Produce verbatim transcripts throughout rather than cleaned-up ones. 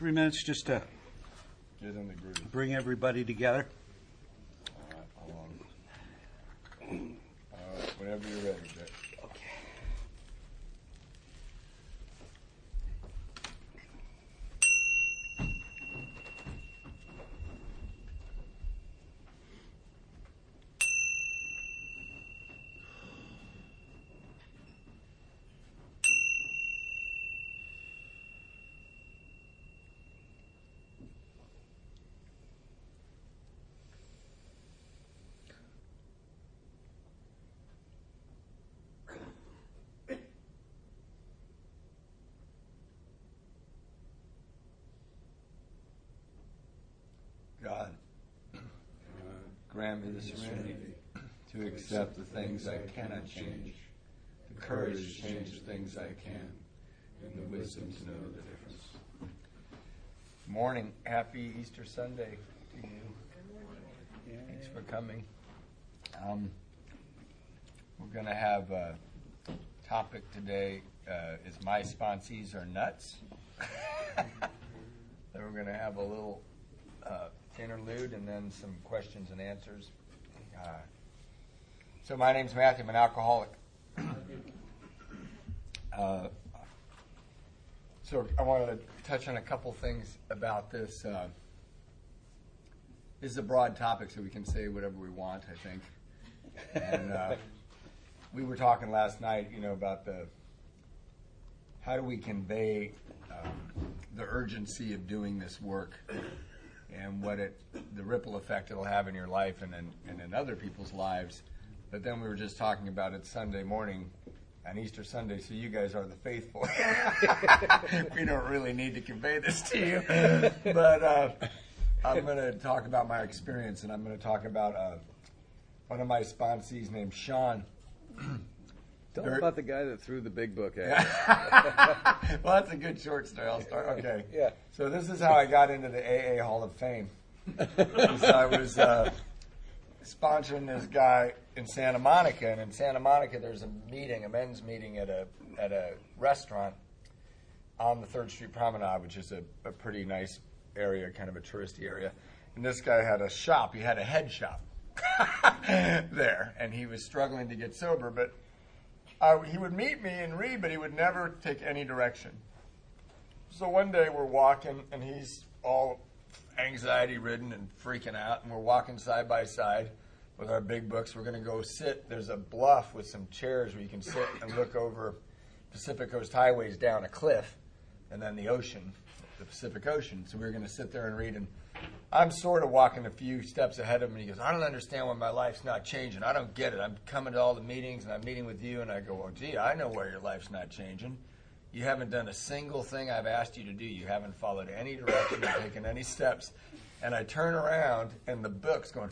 three minutes just to Get in the groove. bring everybody together. All right, hold on. All right, whenever you're ready, Jack. God, grant me the serenity to accept the things I cannot change, the courage to change the things I can, and the wisdom to know the difference. Morning. Happy Easter Sunday to you. Thanks for coming. Um, we're going to have a topic today uh, is my sponsees are nuts. Then we're going to have a little uh, interlude and then some questions and answers. Uh, so my name's Matthew. I'm an alcoholic. Uh, so I wanted to touch on a couple things about this. Uh, this is a broad topic, so we can say whatever we want, I think. And uh, we were talking last night, you know, about the how do we convey um, the urgency of doing this work and what it, the ripple effect it'll have in your life and in, and in other people's lives. But then we were just talking about it Sunday morning, on Easter Sunday, so you guys are the faithful. We don't really need to convey this to you. But uh, I'm going to talk about my experience, and I'm going to talk about uh, one of my sponsees named Sean. Tell me about the guy that threw the big book at you. Well, that's a good short story. I'll start. Okay. Yeah. So this is how I got into the A A Hall of Fame. I was uh, sponsoring this guy in Santa Monica, and in Santa Monica there's a meeting, a men's meeting at a at a restaurant on the Third Street Promenade, which is a, a pretty nice area, kind of a touristy area. And this guy had a shop. He had a head shop there, and he was struggling to get sober, but Uh, he would meet me and read, but he would never take any direction. So one day we're walking, and he's all anxiety-ridden and freaking out, and we're walking side by side with our big books. We're going to go sit. There's a bluff with some chairs where you can sit and look over Pacific Coast Highways down a cliff, and then the ocean, the Pacific Ocean. So we were going to sit there and read, and I'm sort of walking a few steps ahead of him, and he goes, I don't understand why my life's not changing. I don't get it. I'm coming to all the meetings, and I'm meeting with you, and I go, well, gee, I know why your life's not changing. You haven't done a single thing I've asked you to do. You haven't followed any direction or taken any steps. And I turn around, and the book's going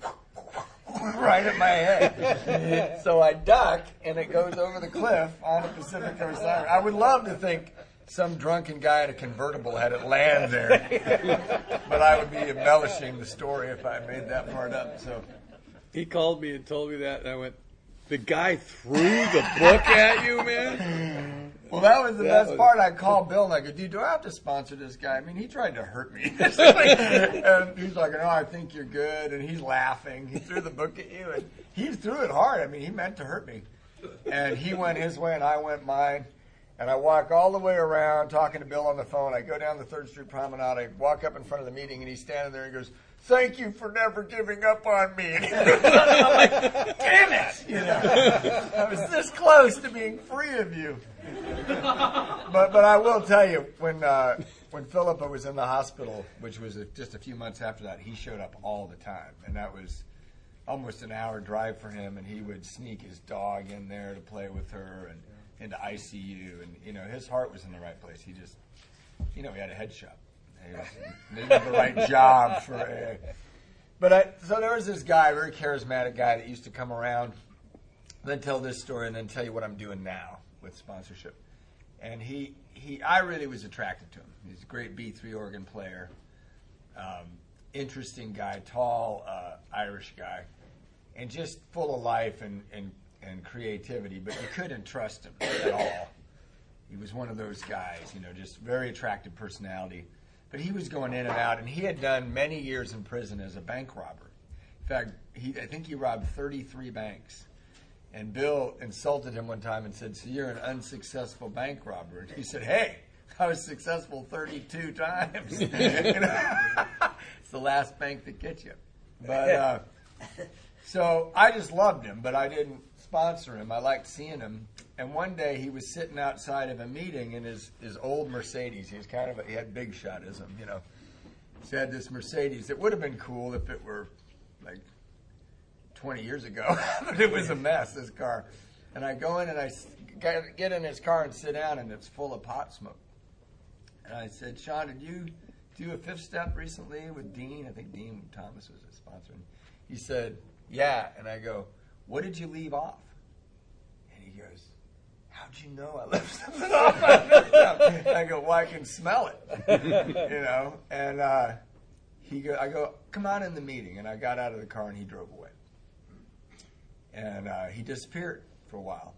right at my head. So I duck, and it goes over the cliff on the Pacific Coast Highway. I would love to think some drunken guy in a convertible had it land there. But I would be embellishing the story if I made that part up. So He called me and told me that, and I went, the guy threw the book at you, man? Well, that was the That best was- part. I called Bill, and I go, dude, do I have to sponsor this guy? I mean, he tried to hurt me. And he's like, no, I think you're good. And he's laughing. He threw the book at you, and he threw it hard. I mean, he meant to hurt me. And he went his way, and I went mine. And I walk all the way around talking to Bill on the phone. I go down the Third Street Promenade. I walk up in front of the meeting, and he's standing there. And he goes, thank you for never giving up on me. And I'm like, damn it. You know, I was this close to being free of you. But but I will tell you, when uh, when Philippa was in the hospital, which was a, just a few months after that, he showed up all the time. And that was almost an hour drive for him. And he would sneak his dog in there to play with her and into I C U, and you know his heart was in the right place. He just, you know, he had a head shop. He was maybe the right job for. A, but I, so there was this guy, very charismatic guy, that used to come around, then tell this story, and then tell you what I'm doing now with sponsorship. And he, he, I really was attracted to him. He's a great B three organ player, um, interesting guy, tall uh, Irish guy, and just full of life and and. and creativity, but you couldn't trust him at all. He was one of those guys, you know, just very attractive personality. but he was going in and out, and he had done many years in prison as a bank robber. In fact, he, I think he robbed thirty-three banks. And Bill insulted him one time and said, so you're an unsuccessful bank robber. And he said, hey, I was successful thirty-two times. You know? It's the last bank that gets you. But uh, so I just loved him, but I didn't sponsor him. I liked seeing him. And one day he was sitting outside of a meeting in his, his old Mercedes. He was kind of a, he had big shotism, you know. He had this Mercedes. It would have been cool if it were like twenty years ago, but it was a mess, this car. And I go in and I get in his car and sit down, and it's full of pot smoke. And I said, Sean, did you do a fifth step recently with Dean? I think Dean Thomas was a sponsor. He said, yeah. And I go, what did you leave off? And he goes, how'd you know I left something off? I go, well, I can smell it, you know. And uh, he go, I go, come on in the meeting. And I got out of the car, and he drove away. And uh, he disappeared for a while.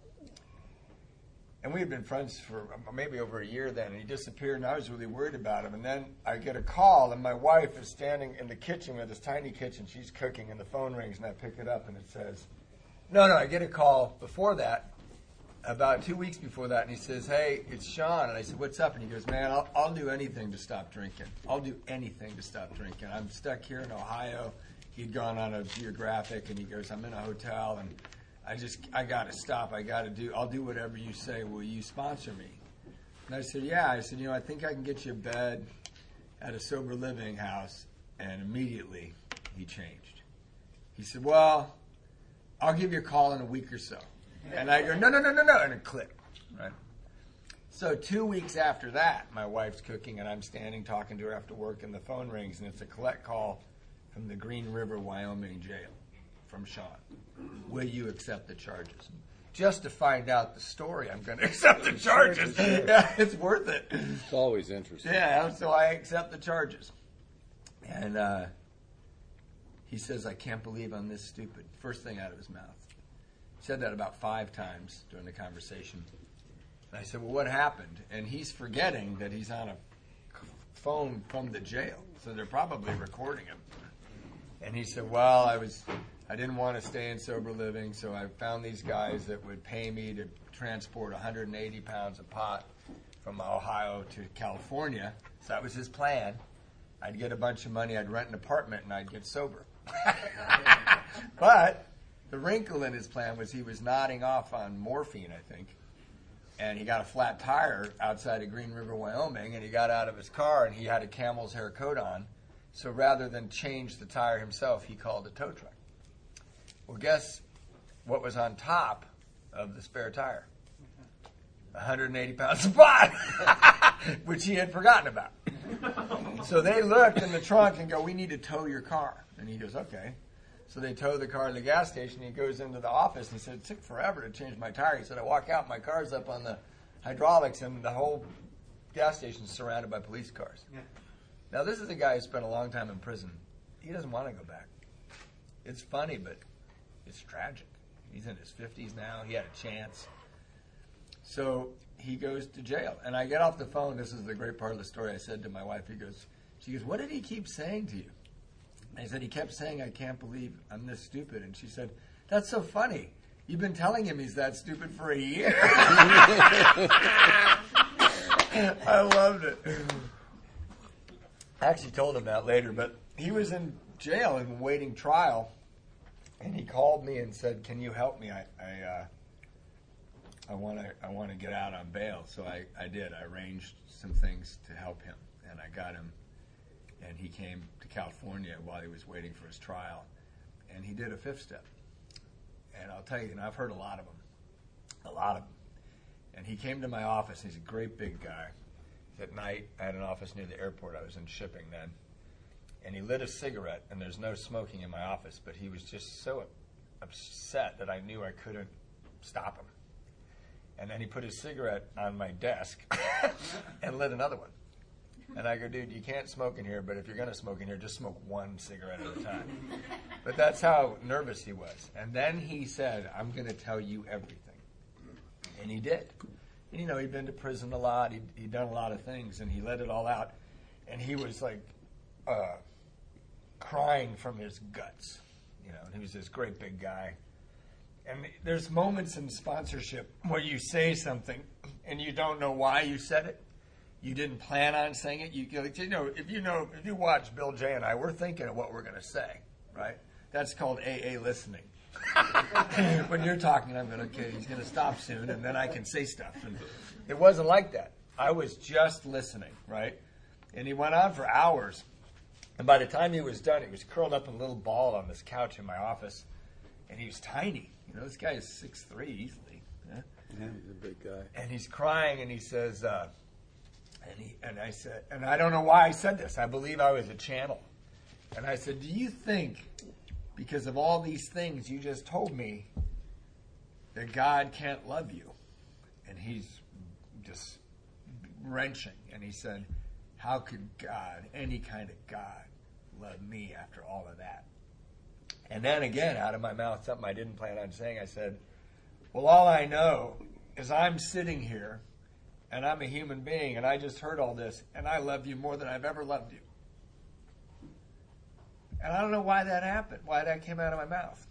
And we had been friends for maybe over a year then, and he disappeared, and I was really worried about him. And then I get a call, and my wife is standing in the kitchen with this tiny kitchen. She's cooking, and the phone rings, and I pick it up, and it says, no, no, I get a call before that, about two weeks before that, and he says, hey, it's Sean. And I said, what's up? And he goes, man, I'll, I'll do anything to stop drinking. I'll do anything to stop drinking. I'm stuck here in Ohio. He'd gone on a Geographic, and he goes, I'm in a hotel, and I just, I got to stop. I got to do, I'll do whatever you say. Will you sponsor me? And I said, yeah. I said, you know, I think I can get you a bed at a sober living house. And immediately he changed. He said, well, I'll give you a call in a week or so. And I go, no, no, no, no, no. And it clicked, right? So two weeks after that, my wife's cooking, and I'm standing talking to her after work, and the phone rings, and it's a collect call from the Green River, Wyoming jail, from Sean. Will you accept the charges? Just to find out the story, I'm going to accept the charges. Yeah, it's worth it. It's always interesting. Yeah, so I accept the charges. And uh, he says, I can't believe I'm this stupid. First thing out of his mouth. He said that about five times during the conversation. And I said, well, what happened? And he's forgetting that he's on a phone from the jail. So they're probably recording him. And he said, well, I was, I didn't want to stay in sober living, so I found these guys that would pay me to transport one hundred eighty pounds of pot from Ohio to California. So that was his plan. I'd get a bunch of money, I'd rent an apartment, and I'd get sober. But the wrinkle in his plan was he was nodding off on morphine, I think, and he got a flat tire outside of Green River, Wyoming, and he got out of his car, and he had a camel's hair coat on. So rather than change the tire himself, he called a tow truck. Well, guess what was on top of the spare tire? one hundred eighty pounds of pot, which he had forgotten about. So they looked in the trunk and go, we need to tow your car. And he goes, okay. So they tow the car to the gas station. He goes into the office and he said, it took forever to change my tire. He said, I walk out, my car's up on the hydraulics, and the whole gas station's surrounded by police cars. Yeah. Now, this is a guy who spent a long time in prison. He doesn't want to go back. It's funny, but it's tragic. He's in his fifties now. He had a chance. So he goes to jail. And I get off the phone. This is the great part of the story. I said to my wife, he goes, she goes, what did he keep saying to you? And I said, he kept saying, I can't believe I'm this stupid. And she said, that's so funny. You've been telling him he's that stupid for a year. I loved it. I actually told him that later, but he was in jail and waiting trial, and he called me and said, "Can you help me? I I uh, I want to I want to get out on bail." So I, I did. I arranged some things to help him, and I got him, and he came to California while he was waiting for his trial, and he did a fifth step. And I'll tell you, and I've heard a lot of them, a lot of them. And he came to my office. He's a great big guy. At night, I had an office near the airport. I was in shipping then. And he lit a cigarette, and there's no smoking in my office, but he was just so upset that I knew I couldn't stop him. And then he put his cigarette on my desk and lit another one. And I go, dude, you can't smoke in here, but if you're going to smoke in here, just smoke one cigarette at a time. But that's how nervous he was. And then he said, I'm going to tell you everything. And he did. And, you know, he'd been to prison a lot. He'd, he'd done a lot of things, and he let it all out. and he was like uh, crying from his guts, you know. And he was this great big guy. And there's moments in sponsorship where you say something and you don't know why you said it. You didn't plan on saying it. You, you know, if you know, if you watch Bill J and I, we're thinking of what we're going to say, right? That's called A A listening. When you're talking, I'm going, okay, he's going to stop soon, and then I can say stuff. And it wasn't like that. I was just listening, right? And he went on for hours. And by the time he was done, he was curled up in a little ball on this couch in my office, and he was tiny. You know, this guy is six three easily. Yeah? Yeah, he's a big guy. And he's crying, and he says, uh, and he and I said, and I don't know why I said this. I believe I was a channel. And I said, do you think, because of all these things you just told me, that God can't love you? And he's just wrenching. And he said, how could God, any kind of God, love me after all of that? And then again, out of my mouth, something I didn't plan on saying, I said, well, all I know is I'm sitting here, and I'm a human being, and I just heard all this, and I love you more than I've ever loved you. And I don't know why that happened, why that came out of my mouth.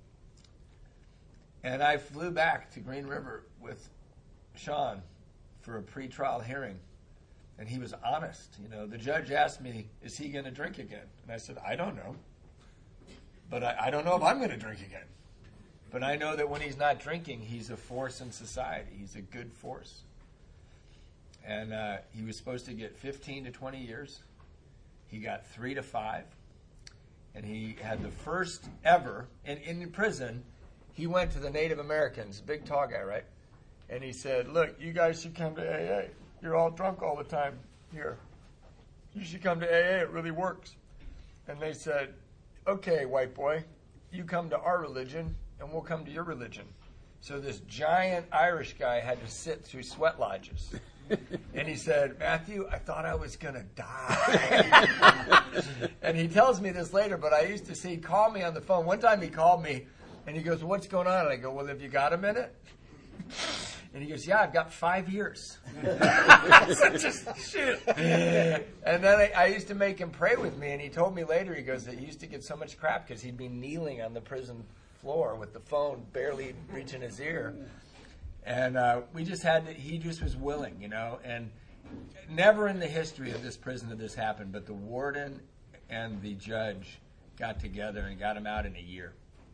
And I flew back to Green River with Sean for a pretrial hearing, and he was honest. You know, the judge asked me, is he going to drink again? And I said, I don't know. But I, I don't know if I'm going to drink again. But I know that when he's not drinking, he's a force in society. He's a good force. And uh, he was supposed to get fifteen to twenty years. He got three to five. And he had the first ever, in, in prison, he went to the Native Americans, big tall guy, right? And he said, look, you guys should come to A A. You're all drunk all the time here. You should come to A A. It really works. And they said, okay, white boy, you come to our religion, and we'll come to your religion. So this giant Irish guy had to sit through sweat lodges. And he said, Matthew, I thought I was going to die. And he tells me this later, but I used to see, he'd call me on the phone. One time he called me, and he goes, what's going on? And I go, well, have you got a minute? And he goes, yeah, I've got five years. Such a shit. And then I, I used to make him pray with me, and he told me later, he goes, that he used to get so much crap because he'd be kneeling on the prison floor with the phone barely reaching his ear. And uh, we just had to, he just was willing, you know. And never in the history of this prison did this happen, but the warden and the judge got together and got him out in a year.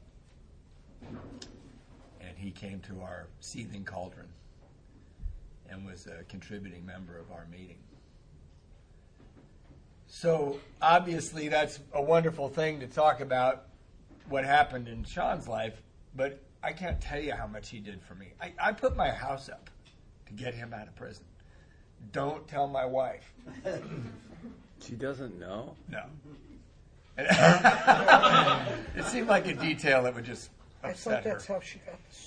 And he came to our seething cauldron and was a contributing member of our meeting. So obviously that's a wonderful thing to talk about what happened in Sean's life, but I can't tell you how much he did for me. I, I put my house up to get him out of prison. Don't tell my wife. She doesn't know? No. It seemed like a detail that would just upset her. I thought that's how she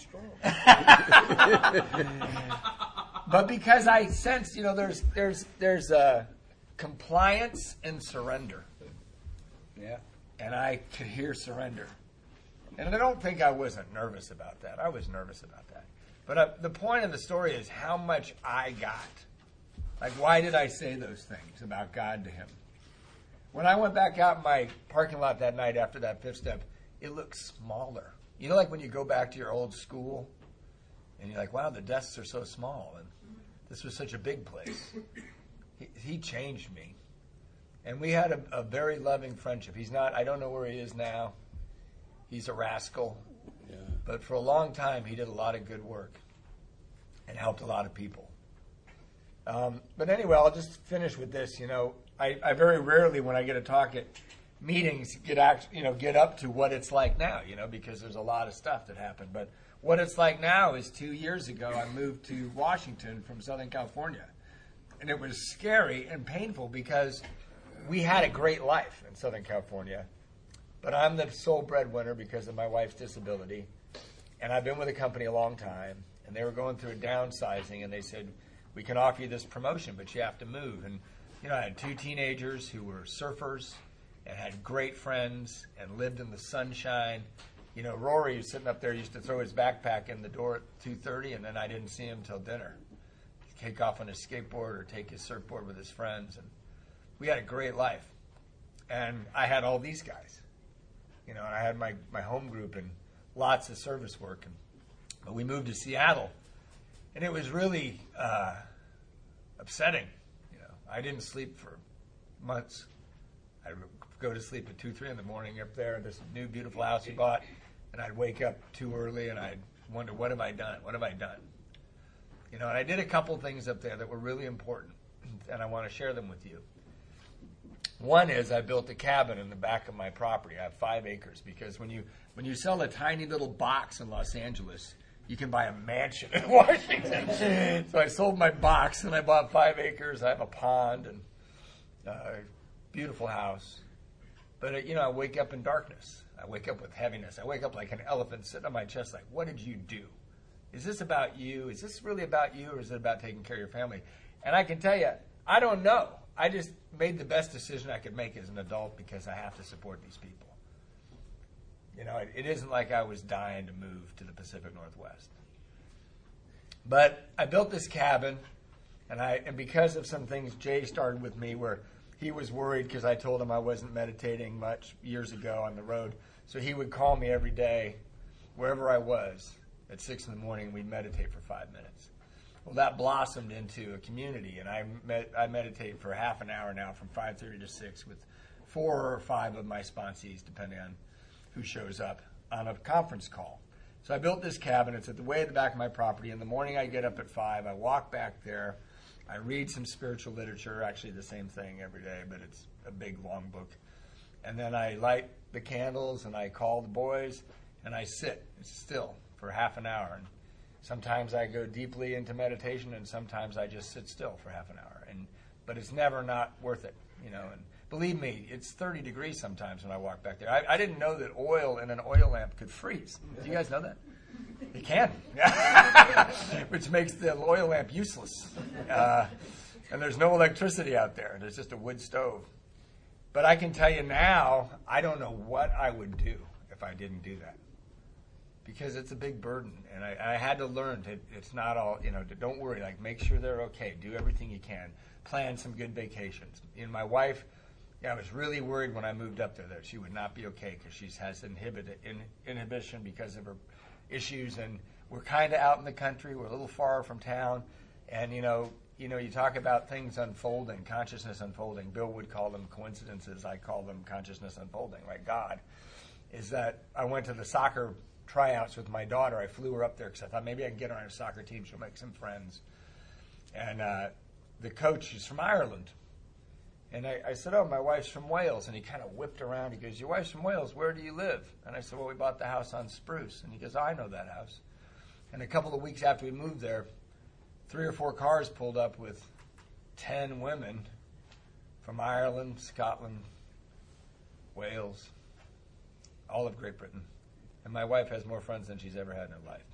got the stroke. But because I sensed, you know, there's there's there's uh, compliance and surrender. Yeah. And I could hear surrender. And I don't think I wasn't nervous about that. I was nervous about that. But uh, the point of the story is how much I got. Like, why did I say those things about God to him? When I went back out in my parking lot that night after that fifth step, it looked smaller. You know, like when you go back to your old school, and you're like, wow, the desks are so small, and this was such a big place. He, he changed me. And we had a, a very loving friendship. He's not, I don't know where he is now. He's a rascal. Yeah. But for a long time, he did a lot of good work and helped a lot of people. Um, but anyway, I'll just finish with this. You know, I, I very rarely, when I get to talk at meetings, get act, you know, get up to what it's like now, you know, because there's a lot of stuff that happened. But what it's like now is two years ago, I moved to Washington from Southern California. And it was scary and painful because we had a great life in Southern California. But I'm the sole breadwinner because of my wife's disability. And I've been with the company a long time. And they were going through a downsizing. And they said, we can offer you this promotion, but you have to move. And, you know, I had two teenagers who were surfers and had great friends and lived in the sunshine. You know, Rory, who's sitting up there, used to throw his backpack in the door at two thirty, and then I didn't see him till dinner. He'd take off on his skateboard or take his surfboard with his friends. And we had a great life. And I had all these guys, you know, and I had my, my home group and lots of service work. And, but we moved to Seattle, and it was really uh, upsetting. You know, I didn't sleep for months. I'd go to sleep at two, three in the morning up there in this new beautiful house we bought, and I'd wake up too early, and I'd wonder, what have I done? What have I done? You know, and I did a couple things up there that were really important, and I want to share them with you. One is I built a cabin in the back of my property. I have five acres because when you when you sell a tiny little box in Los Angeles, you can buy a mansion in Washington. So I sold my box and I bought five acres. I have a pond and a beautiful house. But, uh, you know, I wake up in darkness. I wake up with heaviness. I wake up like an elephant sitting on my chest like, what did you do? Is this about you? Is this really about you, or is it about taking care of your family? And I can tell you, I don't know. I just made the best decision I could make as an adult because I have to support these people. You know, it, it isn't like I was dying to move to the Pacific Northwest. But I built this cabin, and I and because of some things Jay started with me where he was worried because I told him I wasn't meditating much years ago on the road. So he would call me every day, wherever I was, at six in the morning, and we'd meditate for five minutes. Well, that blossomed into a community, and I med- I meditate for half an hour now from five thirty to six with four or five of my sponsees, depending on who shows up, on a conference call. So I built this cabin. It's at the way at the back of my property. In the morning, I get up at five. I walk back there. I read some spiritual literature, actually the same thing every day, but it's a big, long book. And then I light the candles, and I call the boys, and I sit still for half an hour. And sometimes I go deeply into meditation, and sometimes I just sit still for half an hour. And but it's never not worth it, you know. And believe me, it's thirty degrees sometimes when I walk back there. I, I didn't know that oil in an oil lamp could freeze. Do you guys know that? It can, which makes the oil lamp useless. Uh, and there's no electricity out there. There's just a wood stove. But I can tell you now, I don't know what I would do if I didn't do that. Because it's a big burden, and I, I had to learn that it's not all, you know, don't worry, like make sure they're okay, do everything you can, plan some good vacations. And my wife, yeah, I was really worried when I moved up there that she would not be okay because she has inhibited, in, inhibition because of her issues, and we're kind of out in the country, we're a little far from town, and you know, you know, you talk about things unfolding, consciousness unfolding. Bill would call them coincidences, I call them consciousness unfolding, like God. Is that I went to the soccer tryouts with my daughter. I flew her up there because I thought maybe I can get her on a soccer team. She'll make some friends. And uh, the coach is from Ireland. And I, I said, oh, my wife's from Wales. And he kind of whipped around. He goes, your wife's from Wales. Where do you live? And I said, well, we bought the house on Spruce. And he goes, oh, I know that house. And a couple of weeks after we moved there, three or four cars pulled up with ten women from Ireland, Scotland, Wales, all of Great Britain. And my wife has more friends than she's ever had in her life.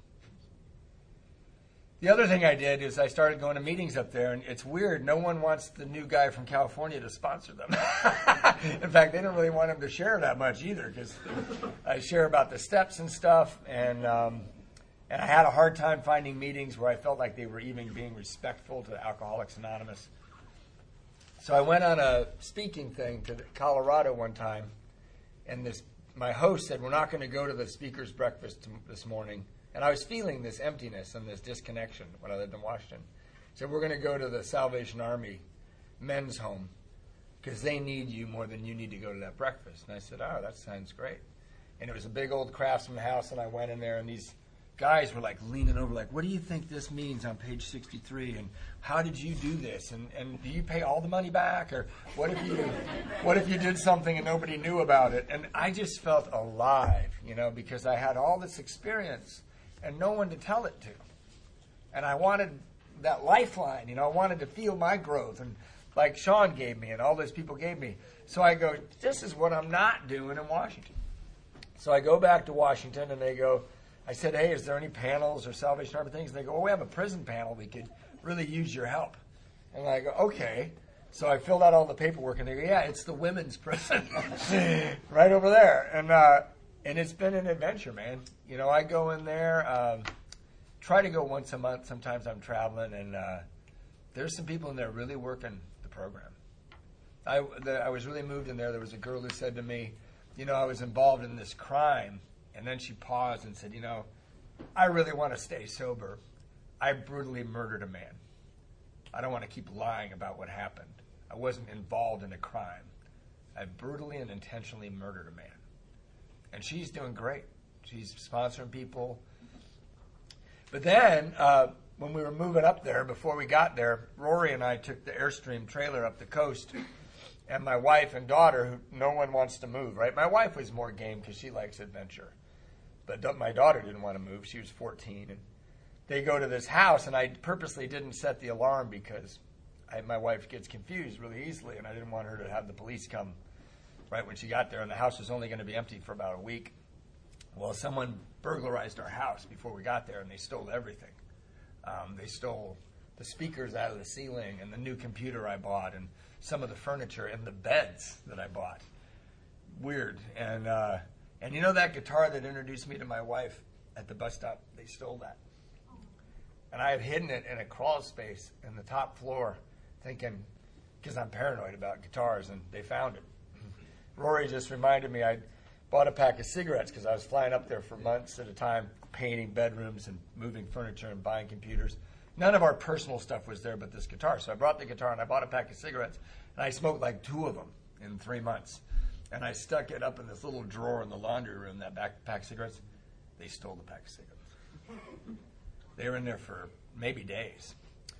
The other thing I did is I started going to meetings up there, and it's weird. No one wants the new guy from California to sponsor them. In fact, they don't really want him to share that much either, because I share about the steps and stuff, and um, and I had a hard time finding meetings where I felt like they were even being respectful to Alcoholics Anonymous. So I went on a speaking thing to Colorado one time, and this my host said, we're not going to go to the speaker's breakfast t- this morning. And I was feeling this emptiness and this disconnection when I lived in Washington. So we're going to go to the Salvation Army men's home because they need you more than you need to go to that breakfast. And I said, oh, that sounds great. And it was a big old Craftsman house, and I went in there, and these guys were like leaning over like, what do you think this means on page sixty-three? And how did you do this? And and do you pay all the money back? Or what if you what if you did something and nobody knew about it? And I just felt alive, you know, because I had all this experience and no one to tell it to. And I wanted that lifeline, you know, I wanted to feel my growth, and like Sean gave me and all those people gave me. So I go, this is what I'm not doing in Washington. So I go back to Washington, and they go, I said, hey, is there any panels or Salvation Army things? And they go, oh, we have a prison panel. We could really use your help. And I go, okay. So I filled out all the paperwork, and they go, yeah, it's the women's prison right over there. And uh, and it's been an adventure, man. You know, I go in there, um, try to go once a month. Sometimes I'm traveling, and uh, there's some people in there really working the program. I, the, I was really moved in there. There was a girl who said to me, you know, I was involved in this crime. And then she paused and said, you know, I really want to stay sober. I brutally murdered a man. I don't want to keep lying about what happened. I wasn't involved in a crime. I brutally and intentionally murdered a man. And she's doing great. She's sponsoring people. But then, uh, when we were moving up there, before we got there, Rory and I took the Airstream trailer up the coast. And my wife and daughter, who no one wants to move, right? My wife was more game because she likes adventure. But da- my daughter didn't want to move. She was fourteen. And they go to this house, and I purposely didn't set the alarm because I, my wife gets confused really easily, and I didn't want her to have the police come right when she got there. And the house was only going to be empty for about a week. Well, someone burglarized our house before we got there, and they stole everything. Um, they stole the speakers out of the ceiling and the new computer I bought and some of the furniture and the beds that I bought. Weird. And uh, and you know that guitar that introduced me to my wife at the bus stop? They stole that. And I had hidden it in a crawl space in the top floor thinking, because I'm paranoid about guitars, and they found it. Rory just reminded me I bought a pack of cigarettes because I was flying up there for months at a time, painting bedrooms and moving furniture and buying computers. None of our personal stuff was there but this guitar. So I brought the guitar and I bought a pack of cigarettes, and I smoked like two of them in three months. And I stuck it up in this little drawer in the laundry room, that back pack of cigarettes. They stole the pack of cigarettes. They were in there for maybe days.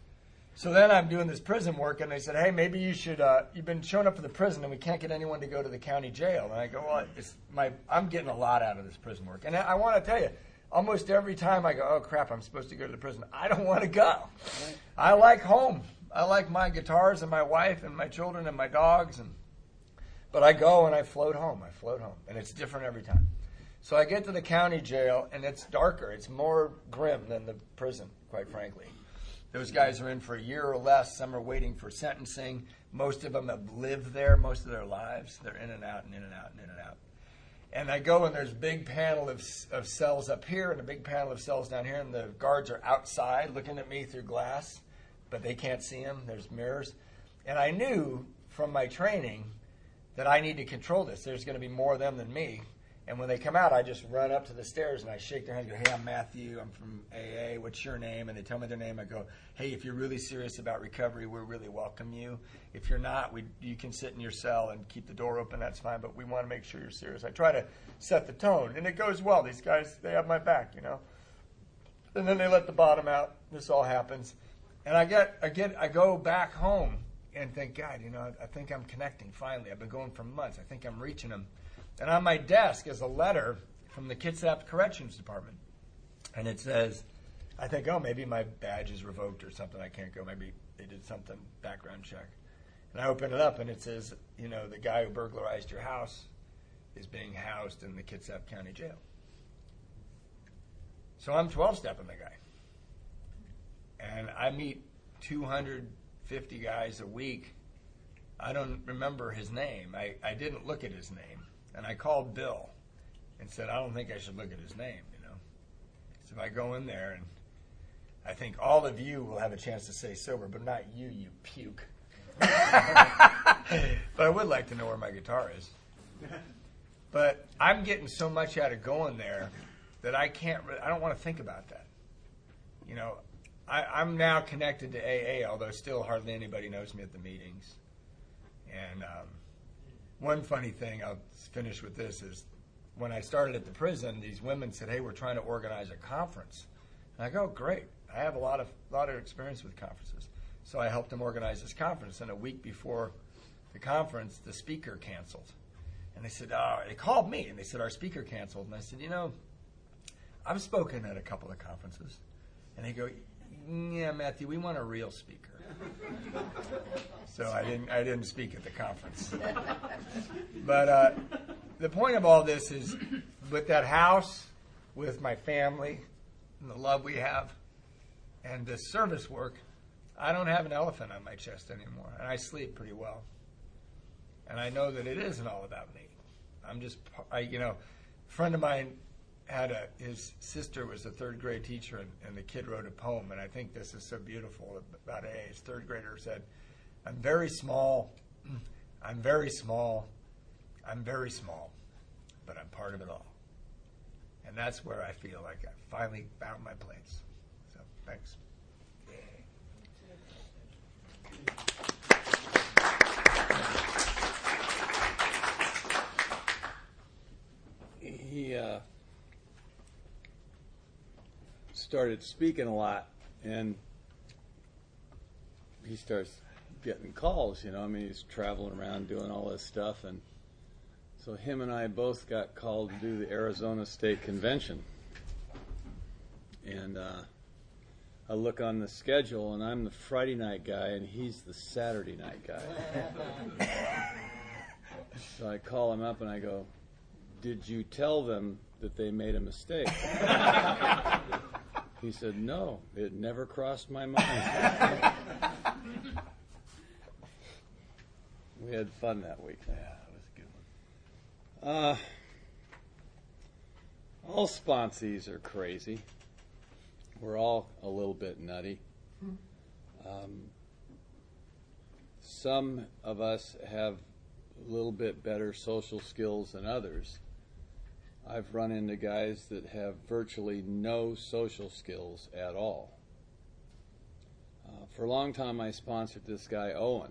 So then I'm doing this prison work, and they said, hey, maybe you should, uh, you've been showing up for the prison, and we can't get anyone to go to the county jail. And I go, well, it's my, I'm getting a lot out of this prison work. And I, I want to tell you, almost every time I go, oh, crap, I'm supposed to go to the prison, I don't want to go. I like home. I like my guitars and my wife and my children and my dogs. And But I go and I float home. I float home. And it's different every time. So I get to the county jail, and it's darker. It's more grim than the prison, quite frankly. Those guys are in for a year or less. Some are waiting for sentencing. Most of them have lived there most of their lives. They're in and out and in and out and in and out. And I go, and there's a big panel of, of cells up here and a big panel of cells down here, and the guards are outside looking at me through glass, but they can't see them. There's mirrors. And I knew from my training that I need to control this. There's going to be more of them than me. And when they come out, I just run up to the stairs and I shake their hand and go, hey, I'm Matthew. I'm from A A. What's your name? And they tell me their name. I go, hey, if you're really serious about recovery, we really welcome you. If you're not, we, you can sit in your cell and keep the door open. That's fine. But we want to make sure you're serious. I try to set the tone. And it goes well. These guys, they have my back, you know. And then they let the bottom out. This all happens. And I get, I get, I go back home and think, God, you know, I think I'm connecting finally. I've been going for months. I think I'm reaching them. And on my desk is a letter from the Kitsap Corrections Department. And it says, I think, oh, maybe my badge is revoked or something. I can't go. Maybe they did something, background check. And I open it up, and it says, you know, the guy who burglarized your house is being housed in the Kitsap County Jail. So I'm twelve-stepping the guy. And I meet two hundred fifty guys a week. I don't remember his name. I, I didn't look at his name. And I called Bill and said, I don't think I should look at his name, you know. So if I go in there, and I think all of you will have a chance to stay sober, but not you, you puke. But I would like to know where my guitar is. But I'm getting so much out of going there that I can't, re- I don't want to think about that. You know, I, I'm now connected to A A, although still hardly anybody knows me at the meetings. And, um, one funny thing, I'll finish with this, is when I started at the prison, these women said, hey, we're trying to organize a conference. And I go, great. I have a lot of lot of experience with conferences. So I helped them organize this conference. And a week before the conference, the speaker canceled. And they said, oh, they called me, and they said, our speaker canceled. And I said, you know, I've spoken at a couple of conferences. And they go, yeah, Matthew, we want a real speaker. So I didn't I didn't speak at the conference. But uh, the point of all this is, with that house, with my family, and the love we have, and this service work, I don't have an elephant on my chest anymore. And I sleep pretty well. And I know that it isn't all about me. I'm just, I, you know, a friend of mine had a, his sister was a third grade teacher, and, and the kid wrote a poem, and I think this is so beautiful about A A. His third grader said, I'm very small, I'm very small. I'm very small, but I'm part of it all. And that's where I feel like I finally found my place. So, thanks. He uh, started speaking a lot, and he starts getting calls, you know. I mean, he's traveling around doing all this stuff, and so him and I both got called to do the Arizona State Convention. And uh, I look on the schedule, and I'm the Friday night guy, and he's the Saturday night guy. So I call him up, and I go, "Did you tell them that they made a mistake?" He said, "No, it never crossed my mind." We had fun that week. Yeah, that was a good one. Uh, all sponsees are crazy. We're all a little bit nutty. Um, some of us have a little bit better social skills than others. I've run into guys that have virtually no social skills at all. Uh, for a long time, I sponsored this guy, Owen.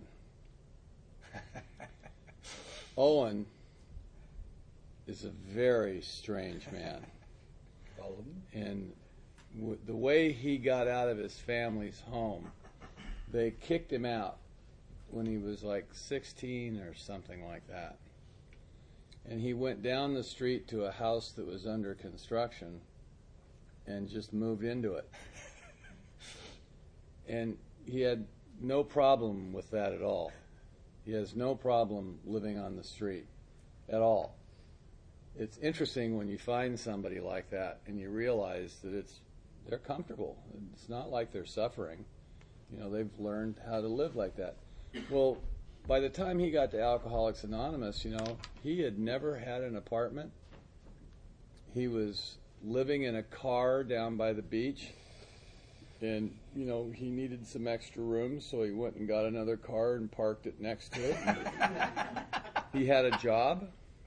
Owen is a very strange man. And w- the way he got out of his family's home, they kicked him out when he was like sixteen or something like that. And he went down the street to a house that was under construction and just moved into it. And he had no problem with that at all. He has no problem living on the street at all. It's interesting when you find somebody like that and you realize that it's they're comfortable. It's not like they're suffering. You know, they've learned how to live like that. Well, by the time he got to Alcoholics Anonymous, you know, he had never had an apartment. He was living in a car down by the beach. And, you know, he needed some extra room, so he went and got another car and parked it next to it. He had a job.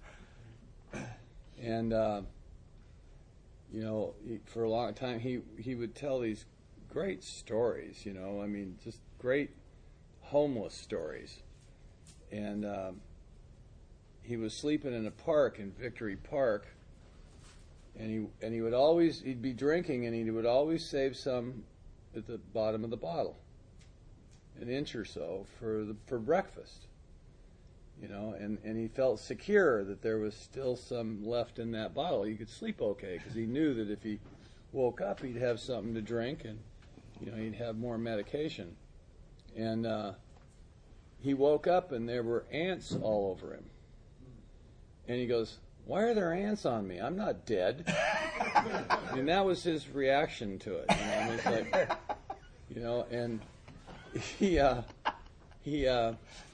And, uh, you know, he, for a long time, he, he would tell these great stories, you know, I mean, just great homeless stories. And um, he was sleeping in a park in Victory Park, and he and he would always, he'd be drinking, and he would always save some at the bottom of the bottle, an inch or so for the, for breakfast, you know, and, and he felt secure that there was still some left in that bottle. He could sleep okay because he knew that if he woke up, he'd have something to drink, and, you know, he'd have more medication. And uh, he woke up, and there were ants all over him. And he goes, "Why are there ants on me? I'm not dead." And that was his reaction to it. You know, and it's like, you know, and he, uh, he, uh,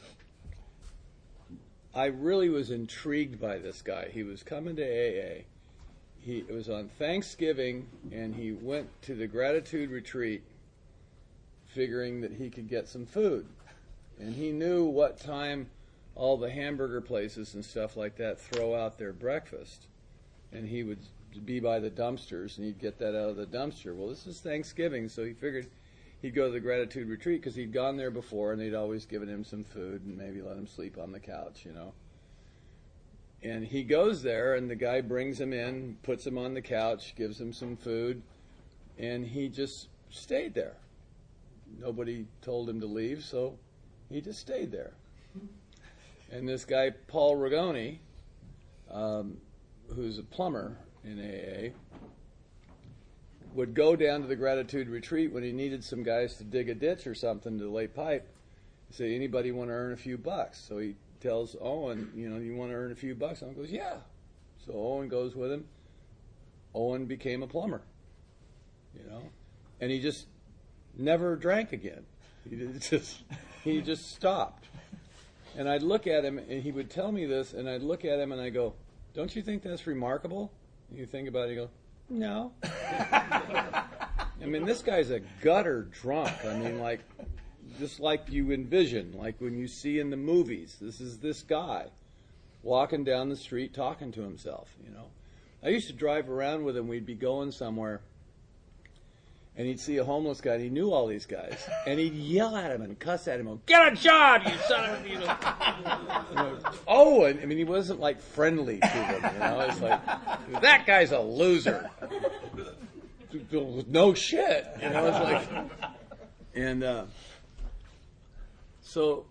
I really was intrigued by this guy. He was coming to A A. He, it was on Thanksgiving, and he went to the gratitude retreat figuring that he could get some food. And he knew what time all the hamburger places and stuff like that throw out their breakfast. And he would be by the dumpsters, and he'd get that out of the dumpster. Well, this is Thanksgiving, so he figured he'd go to the gratitude retreat because he'd gone there before, and they'd always given him some food and maybe let him sleep on the couch, you know. And he goes there, and the guy brings him in, puts him on the couch, gives him some food, and he just stayed there. Nobody told him to leave, so he just stayed there. And this guy, Paul Ragoni, um, who's a plumber in A A, would go down to the gratitude retreat when he needed some guys to dig a ditch or something to lay pipe. He'd say, "Anybody want to earn a few bucks?" So he tells Owen, you know, "You want to earn a few bucks?" Owen goes, "Yeah." So Owen goes with him. Owen became a plumber, you know, and he just never drank again. He just he just stopped. And I'd look at him, and he would tell me this, and I'd look at him, and I go, "Don't you think that's remarkable?" And you think about it, you go, "No." I mean, this guy's a gutter drunk. I mean, like, just like you envision, like when you see in the movies. This is this guy walking down the street talking to himself, you know. I used to drive around with him. We'd be going somewhere, and he'd see a homeless guy, and he knew all these guys, and he'd yell at him and cuss at him, and, "Get a job, you son of a..." You know. You know, oh, and I mean, he wasn't like friendly to them, you know. It's like, that guy's a loser. No shit, you know. It's like, and uh, so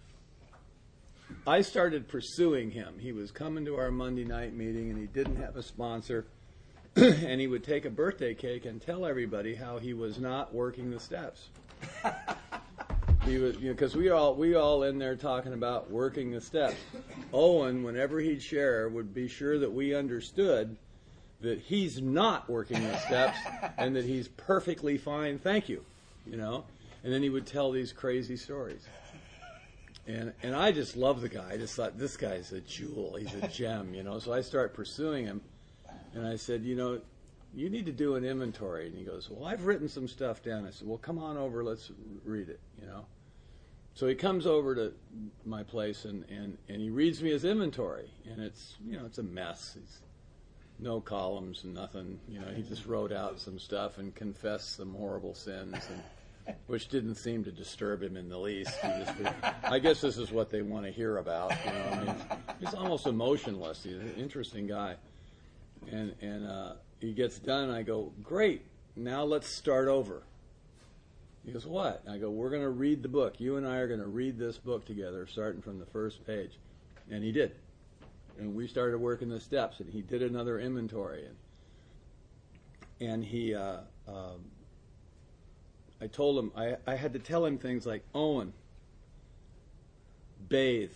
I started pursuing him. He was coming to our Monday night meeting, and he didn't have a sponsor. And he would take a birthday cake and tell everybody how he was not working the steps. He was, you know, because we all we all in there talking about working the steps. Owen, whenever he'd share, would be sure that we understood that he's not working the steps and that he's perfectly fine. Thank you, you know. And then he would tell these crazy stories. And and I just love the guy. I just thought, this guy's a jewel. He's a gem, you know. So I start pursuing him. And I said, you know, you need to do an inventory. And he goes, well, I've written some stuff down. I said, well, come on over. Let's read it, you know. So he comes over to my place, and, and, and he reads me his inventory. And it's, you know, it's a mess. It's no columns and nothing. You know, he just wrote out some stuff and confessed some horrible sins, and, which didn't seem to disturb him in the least. He just, I guess this is what they want to hear about. You know, I mean, he's almost emotionless. He's an interesting guy. And and uh, he gets done, and I go, great, now let's start over. He goes, what? And I go, we're going to read the book. You and I are going to read this book together, starting from the first page. And he did. And we started working the steps, and he did another inventory. And, and he, uh, um, I told him, I, I had to tell him things like, Owen, bathe.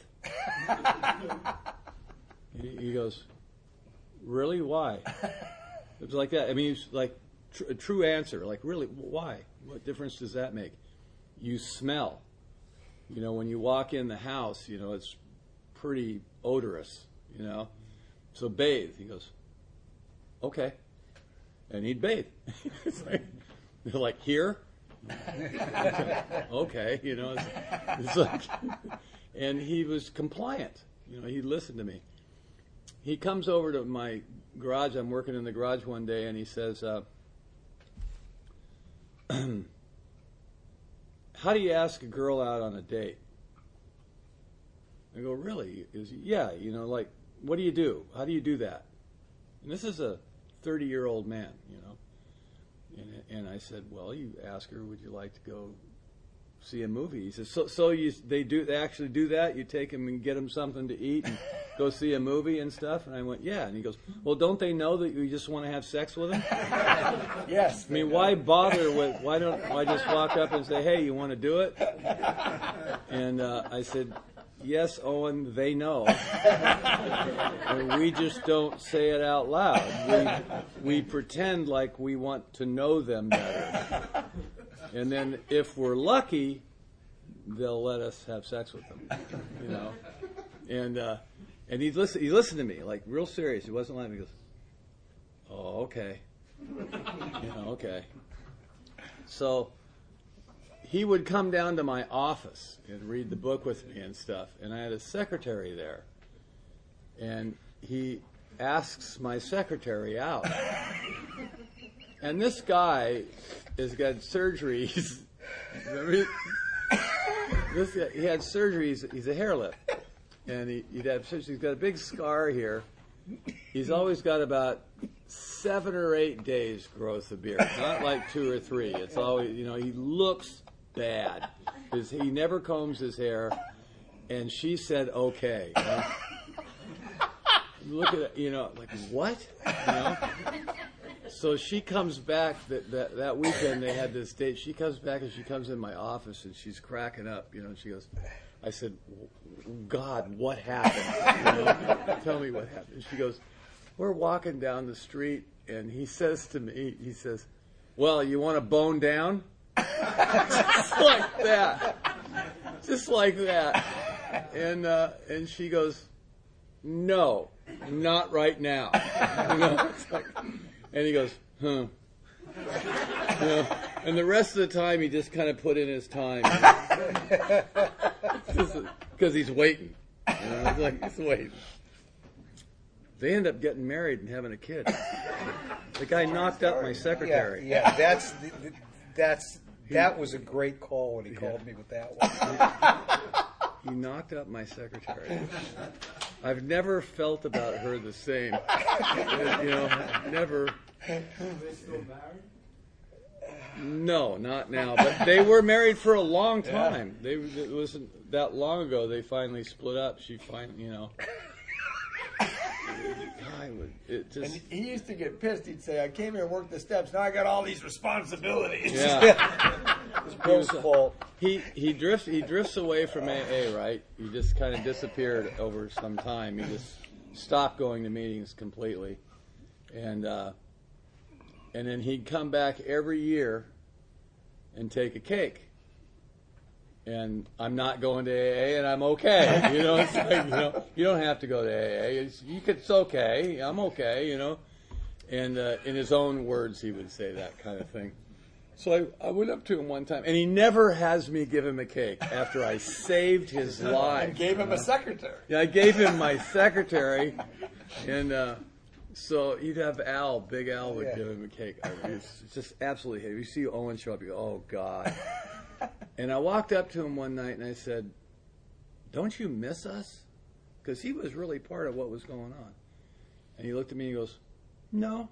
he, he goes, really? Why? It was like that. I mean, it's like tr- a true answer. Like, really, why? What difference does that make? You smell. You know, when you walk in the house, you know, it's pretty odorous, you know. So bathe. He goes, okay. And he'd bathe. It's like, they're like, here? Okay, you know. It's, it's like, and he was compliant. You know, he listened to me. He comes over to my garage. I'm working in the garage one day, and he says, uh, how do you ask a girl out on a date? I go, really? He goes, yeah, you know, like, what do you do? How do you do that? And this is a thirty-year-old man, you know. And, and I said, well, you ask her, would you like to go see a movie? He says, so, so you, they do, they actually do that? You take them and get them something to eat and go see a movie and stuff? And I went, yeah. And he goes, well, don't they know that you just want to have sex with them? Yes. I mean, why bother with, why don't I just walk up and say, hey, you want to do it? And uh, I said, yes, Owen, they know. And we just don't say it out loud. We, we pretend like we want to know them better. And then if we're lucky, they'll let us have sex with them, you know. And uh, and he listened. He listened to me, like real serious. He wasn't laughing. He goes, "Oh, okay, you know, okay." So he would come down to my office and read the book with me and stuff. And I had a secretary there, and he asks my secretary out. And this guy has got surgery. He's, this guy, he had surgery. He's, he's a hair lift, and he, he'd have surgery. He's got a big scar here. He's always got about seven or eight days growth of beard, not like two or three. It's always, you know, he looks bad. His, he never combs his hair, and she said, "Okay." You know? Look at it, you know, like what? You know. So she comes back, that, that that weekend they had this date. She comes back and she comes in my office and she's cracking up, you know, and she goes, I said, God, what happened? You know, tell me what happened. And she goes, we're walking down the street and he says to me, he says, well, you want to bone down? Just like that. Just like that. And, uh, and she goes, no, not right now. You know, it's like, and he goes, huh. You know, And the rest of the time, he just kind of put in his time. Because he's waiting. You know, it's like, he's waiting. They end up getting married and having a kid. The guy knocked up my secretary. Yeah, yeah that's, the, the, that's, that was a great call when he called yeah. me with that one. He knocked up my secretary. I've never felt about her the same. You know, never. Are they still married? No, not now. But they were married for a long time. Yeah. They it wasn't that long ago. They finally split up. She finally, you know. I would, it just, and he used to get pissed. He'd say, "I came here and worked the steps. Now I got all these responsibilities." Yeah. It's Bill's fault. He he drifts he drifts away from A A, right? He just kind of disappeared over some time. He just stopped going to meetings completely, and uh, and then he'd come back every year and take a cake. And I'm not going to A A, and I'm okay. You know, it's like, you know, you don't have to go to A A. It's, you could, it's okay. I'm okay. You know, and uh, in his own words, he would say that kind of thing. So I, I went up to him one time, and he never has me give him a cake after I saved his life. And gave him a secretary. Yeah, I gave him my secretary, and uh, so you'd have Al, Big Al would Yeah. give him a cake. I mean, it's, it's just absolutely. You see Owen show up, you go, oh God. And I walked up to him one night and I said, "Don't you miss us?" Because he was really part of what was going on. And he looked at me and he goes, "No."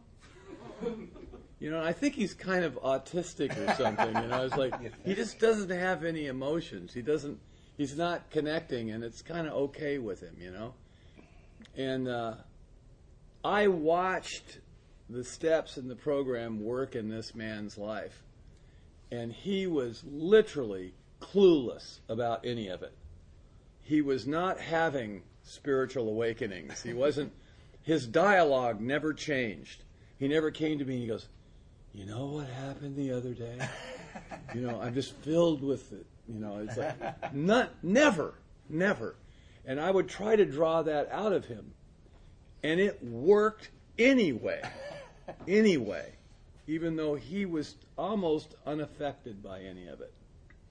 You know, I think he's kind of autistic or something. You know, it's like he just doesn't have any emotions. He doesn't. He's not connecting, and it's kind of okay with him. You know. And uh, I watched the steps in the program work in this man's life. And he was literally clueless about any of it. He was not having spiritual awakenings. He wasn't, his dialogue never changed. He never came to me and he goes, "You know what happened the other day? You know, I'm just filled with it." You know, it's like, not, never, never. And I would try to draw that out of him. And it worked anyway. Anyway. Even though he was almost unaffected by any of it.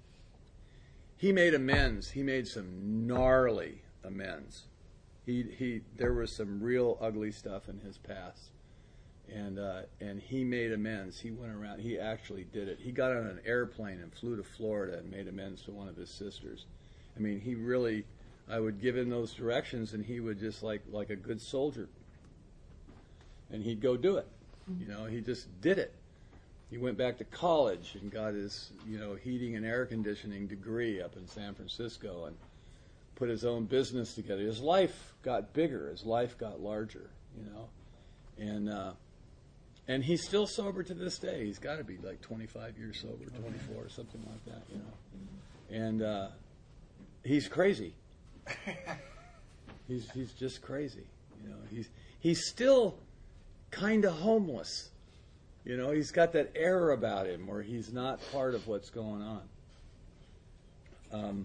He made amends. He made some gnarly amends. He he. There was some real ugly stuff in his past, and uh, and he made amends. He went around. He actually did it. He got on an airplane and flew to Florida and made amends to one of his sisters. I mean, he really. I would give him those directions, and he would just like like a good soldier, and he'd go do it. You know, he just did it. He went back to college and got his, you know, heating and air conditioning degree up in San Francisco and put his own business together. His life got bigger. His life got larger, you know. And uh, and he's still sober to this day. He's got to be like twenty-five years sober, twenty-four, something like that, you know. And uh, he's crazy. He's he's just crazy, you know. He's he's still kind of homeless. You know, he's got that air about him where he's not part of what's going on. Um,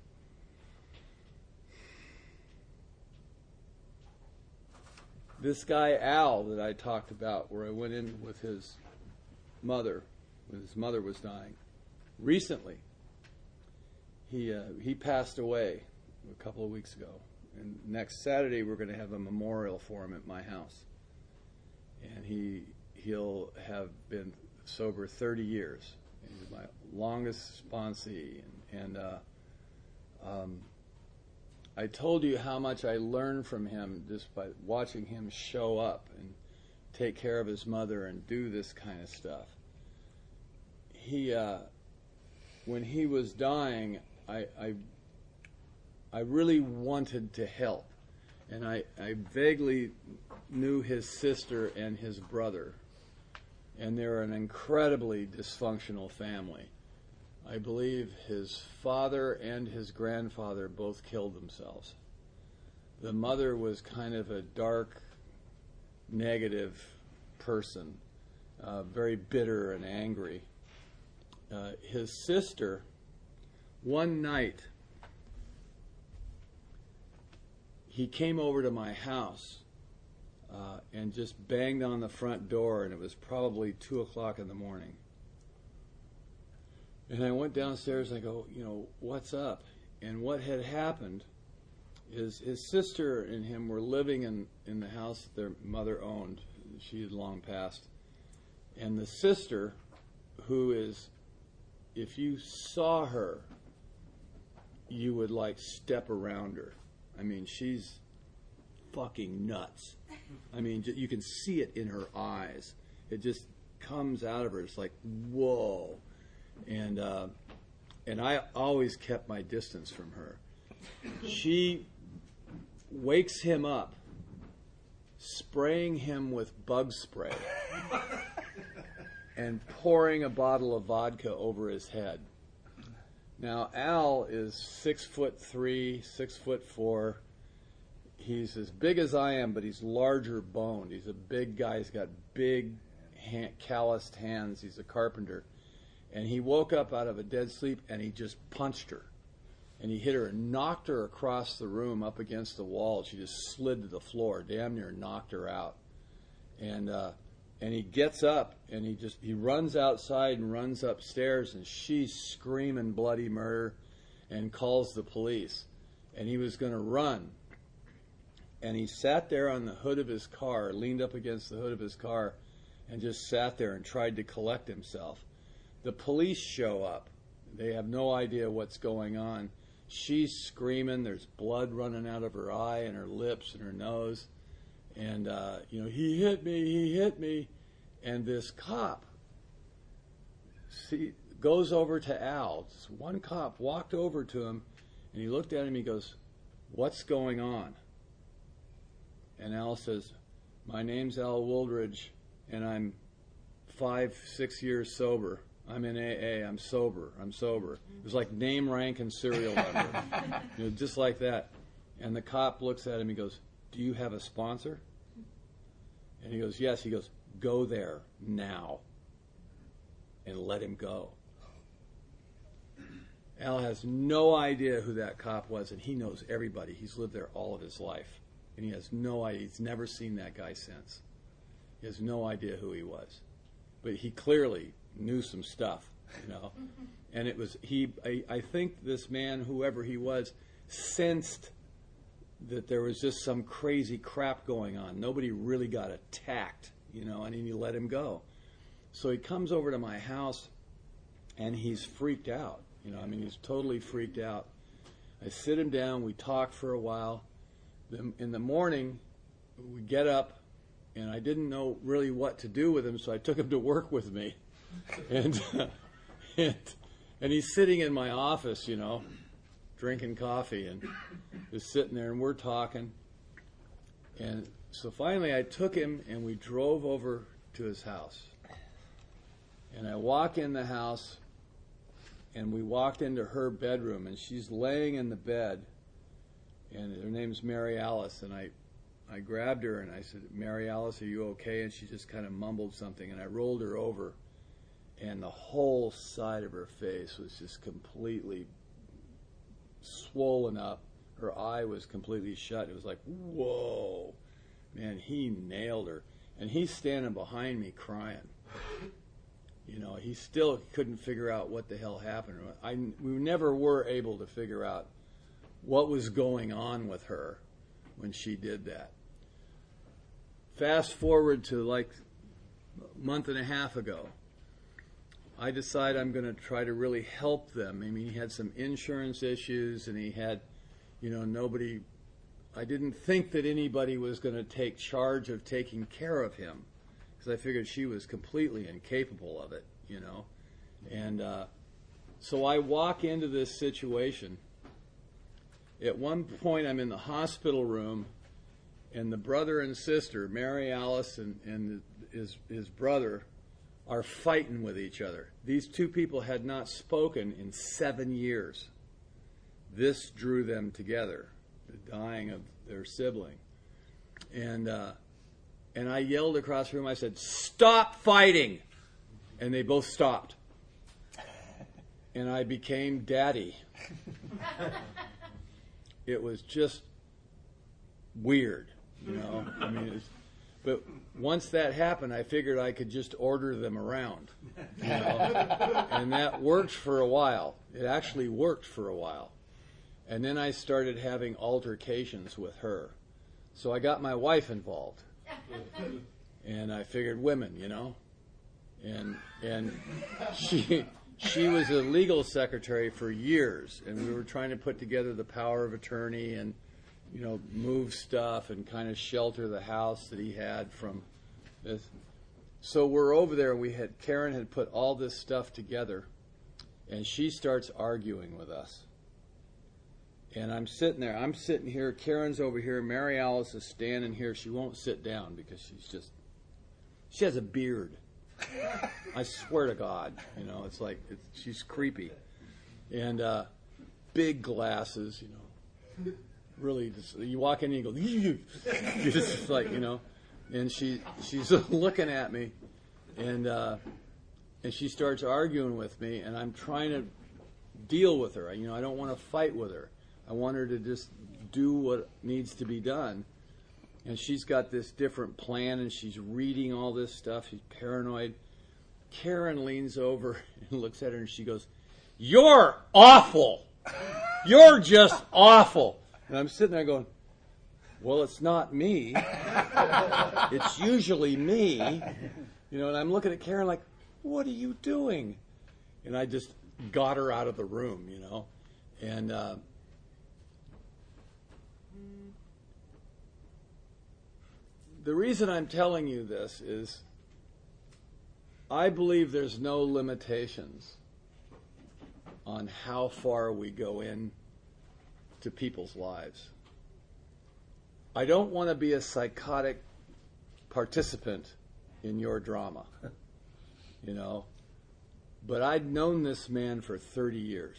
this guy, Al, that I talked about, where I went in with his mother, when his mother was dying, recently, he, uh, he passed away a couple of weeks ago. And next Saturday, we're going to have a memorial for him at my house. And he... He'll have been sober thirty years. He's my longest sponsee. And, and uh, um, I told you how much I learned from him just by watching him show up and take care of his mother and do this kind of stuff. He, uh, when he was dying, I, I, I really wanted to help. And I, I vaguely knew his sister and his brother. And they're an incredibly dysfunctional family. I believe his father and his grandfather both killed themselves. The mother was kind of a dark, negative person, uh, very bitter and angry. Uh, his sister, one night, he came over to my house Uh, and just banged on the front door, and it was probably two o'clock in the morning. And I went downstairs and I go, you know, what's up? And what had happened is his sister and him were living in, in the house that their mother owned. She had long passed. And the sister, who is, if you saw her, you would like step around her. I mean, she's fucking nuts. I mean, you can see it in her eyes. It just comes out of her. It's like, whoa. And uh, and I always kept my distance from her. She wakes him up, spraying him with bug spray and pouring a bottle of vodka over his head. Now, Al is six foot three, six foot four. He's as big as I am, but he's larger boned. He's a big guy. He's got big, hand, calloused hands. He's a carpenter. And he woke up out of a dead sleep, and he just punched her. And he hit her and knocked her across the room up against the wall. She just slid to the floor, damn near knocked her out. And uh, and he gets up, and he just he runs outside and runs upstairs, and she's screaming bloody murder and calls the police. And he was going to run. And he sat there on the hood of his car, leaned up against the hood of his car, and just sat there and tried to collect himself. The police show up. They have no idea what's going on. She's screaming. There's blood running out of her eye and her lips and her nose. And, uh, you know, he hit me, he hit me. And this cop see, goes over to Al. This one cop walked over to him, and he looked at him. He goes, "What's going on?" And Al says, "My name's Al Wooldridge, and I'm five, six years sober. I'm in A A. I'm sober. I'm sober." It was like name, rank, and serial number. You know, just like that. And the cop looks at him. He goes, "Do you have a sponsor?" And he goes, "Yes." He goes, "Go there now and let him go." Al has no idea who that cop was, and he knows everybody. He's lived there all of his life. And he has no idea. He's never seen that guy since. He has no idea who he was. But he clearly knew some stuff, you know. And it was, he, I, I think this man, whoever he was, sensed that there was just some crazy crap going on. Nobody really got attacked, you know, and he let him go. So he comes over to my house, and he's freaked out. You know, I mean, he's totally freaked out. I sit him down. We talk for a while. In the morning, we get up, and I didn't know really what to do with him, so I took him to work with me. And, uh, and and he's sitting in my office, you know, drinking coffee, and just sitting there, and we're talking. And so finally I took him, and we drove over to his house. And I walk in the house, and we walked into her bedroom, and she's laying in the bed, and her name's Mary Alice, and I, I grabbed her, and I said, "Mary Alice, are you okay?" And she just kind of mumbled something, and I rolled her over, and the whole side of her face was just completely swollen up. Her eye was completely shut. It was like, whoa. Man, he nailed her. And he's standing behind me crying. You know, he still couldn't figure out what the hell happened. I, we never were able to figure out what was going on with her when she did that. Fast forward to like a month and a half ago. I decide I'm going to try to really help them. I mean, he had some insurance issues, and he had, you know, nobody, I didn't think that anybody was going to take charge of taking care of him, because I figured she was completely incapable of it, you know. And uh, so I walk into this situation. At one point, I'm in the hospital room, and the brother and sister, Mary Alice and, and his, his brother, are fighting with each other. These two people had not spoken in seven years. This drew them together, the dying of their sibling. And uh, and I yelled across the room, I said, "Stop fighting!" And they both stopped. And I became daddy. It was just weird, you know. I mean, it was, But once that happened, I figured I could just order them around. You know? And that worked for a while. It actually worked for a while. And then I started having altercations with her. So I got my wife involved. And I figured women, you know. And and she she was a legal secretary for years, and we were trying to put together the power of attorney and, you know, move stuff and kind of shelter the house that he had from this. So we're over there. We had Karen had put all this stuff together, and she starts arguing with us. And I'm sitting there. I'm sitting here. Karen's over here. Mary Alice is standing here. She won't sit down because she's just, she has a beard. I swear to God, you know, it's like, it's, she's creepy. And uh, big glasses, you know. Really, just, you walk in and you go, you're just like, you know. And she she's looking at me, and uh, and she starts arguing with me, and I'm trying to deal with her. You know, I don't want to fight with her. I want her to just do what needs to be done. And she's got this different plan, and she's reading all this stuff. She's paranoid. Karen leans over and looks at her, and she goes, "You're awful. You're just awful." And I'm sitting there going, well, it's not me. It's usually me. You know, and I'm looking at Karen like, what are you doing? And I just got her out of the room, you know. And uh, the reason I'm telling you this is I believe there's no limitations on how far we go in to people's lives. I don't want to be a psychotic participant in your drama, you know, but I'd known this man for thirty years.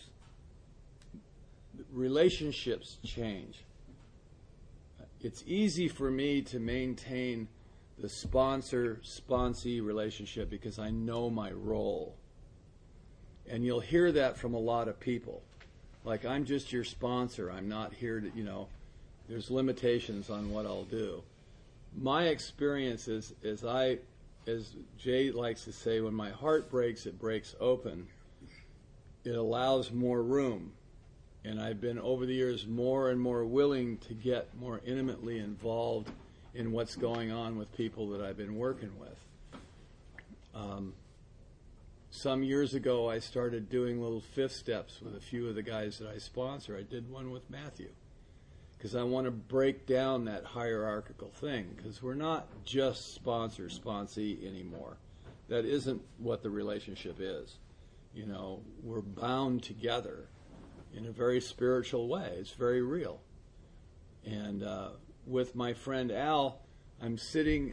Relationships change. It's easy for me to maintain the sponsor-sponsee relationship because I know my role. And you'll hear that from a lot of people. Like, I'm just your sponsor. I'm not here to, you know, there's limitations on what I'll do. My experience is, is I, as Jay likes to say, when my heart breaks, it breaks open. It allows more room. And I've been, over the years, more and more willing to get more intimately involved in what's going on with people that I've been working with. Um, Some years ago, I started doing little fifth steps with a few of the guys that I sponsor. I did one with Matthew because I want to break down that hierarchical thing because we're not just sponsor-sponsee anymore. That isn't what the relationship is. You know, we're bound together in a very spiritual way. It's very real. And uh, with my friend Al, I'm sitting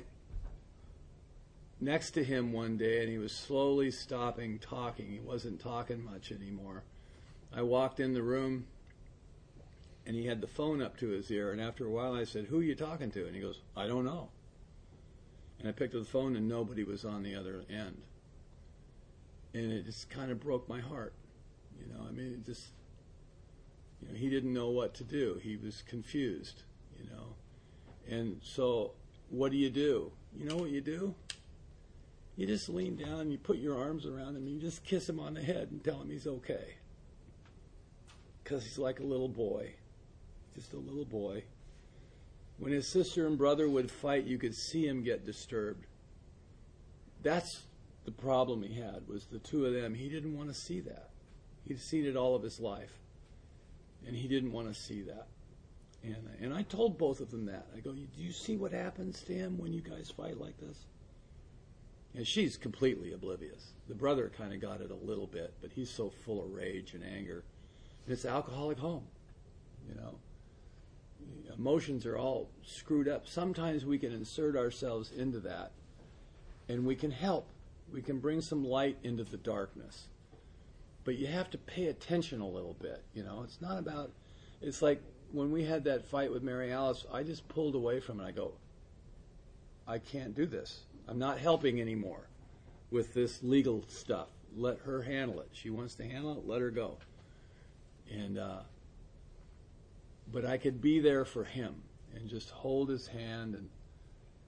next to him one day, and he was slowly stopping talking. He wasn't talking much anymore. I walked in the room, and he had the phone up to his ear, and after a while I said, "Who are you talking to?" And he goes, "I don't know." And I picked up the phone, and nobody was on the other end. And it just kind of broke my heart. You know, I mean, it just, you know, he didn't know what to do. He was confused, you know. And so what do you do? You know what you do? You just lean down and you put your arms around him and you just kiss him on the head and tell him he's okay. Because he's like a little boy. Just a little boy. When his sister and brother would fight, you could see him get disturbed. That's the problem he had, was the two of them. He didn't want to see that. He'd seen it all of his life. And he didn't want to see that. And, and I told both of them that. I go, do you see what happens to him when you guys fight like this? And she's completely oblivious. The brother kind of got it a little bit, but he's so full of rage and anger. And it's an alcoholic home, you know. Emotions are all screwed up. Sometimes we can insert ourselves into that, and we can help. We can bring some light into the darkness. But you have to pay attention a little bit, you know. It's not about, it's like when we had that fight with Mary Alice, I just pulled away from it. I go, I can't do this. I'm not helping anymore with this legal stuff. Let her handle it. She wants to handle it, let her go. And uh, but I could be there for him and just hold his hand and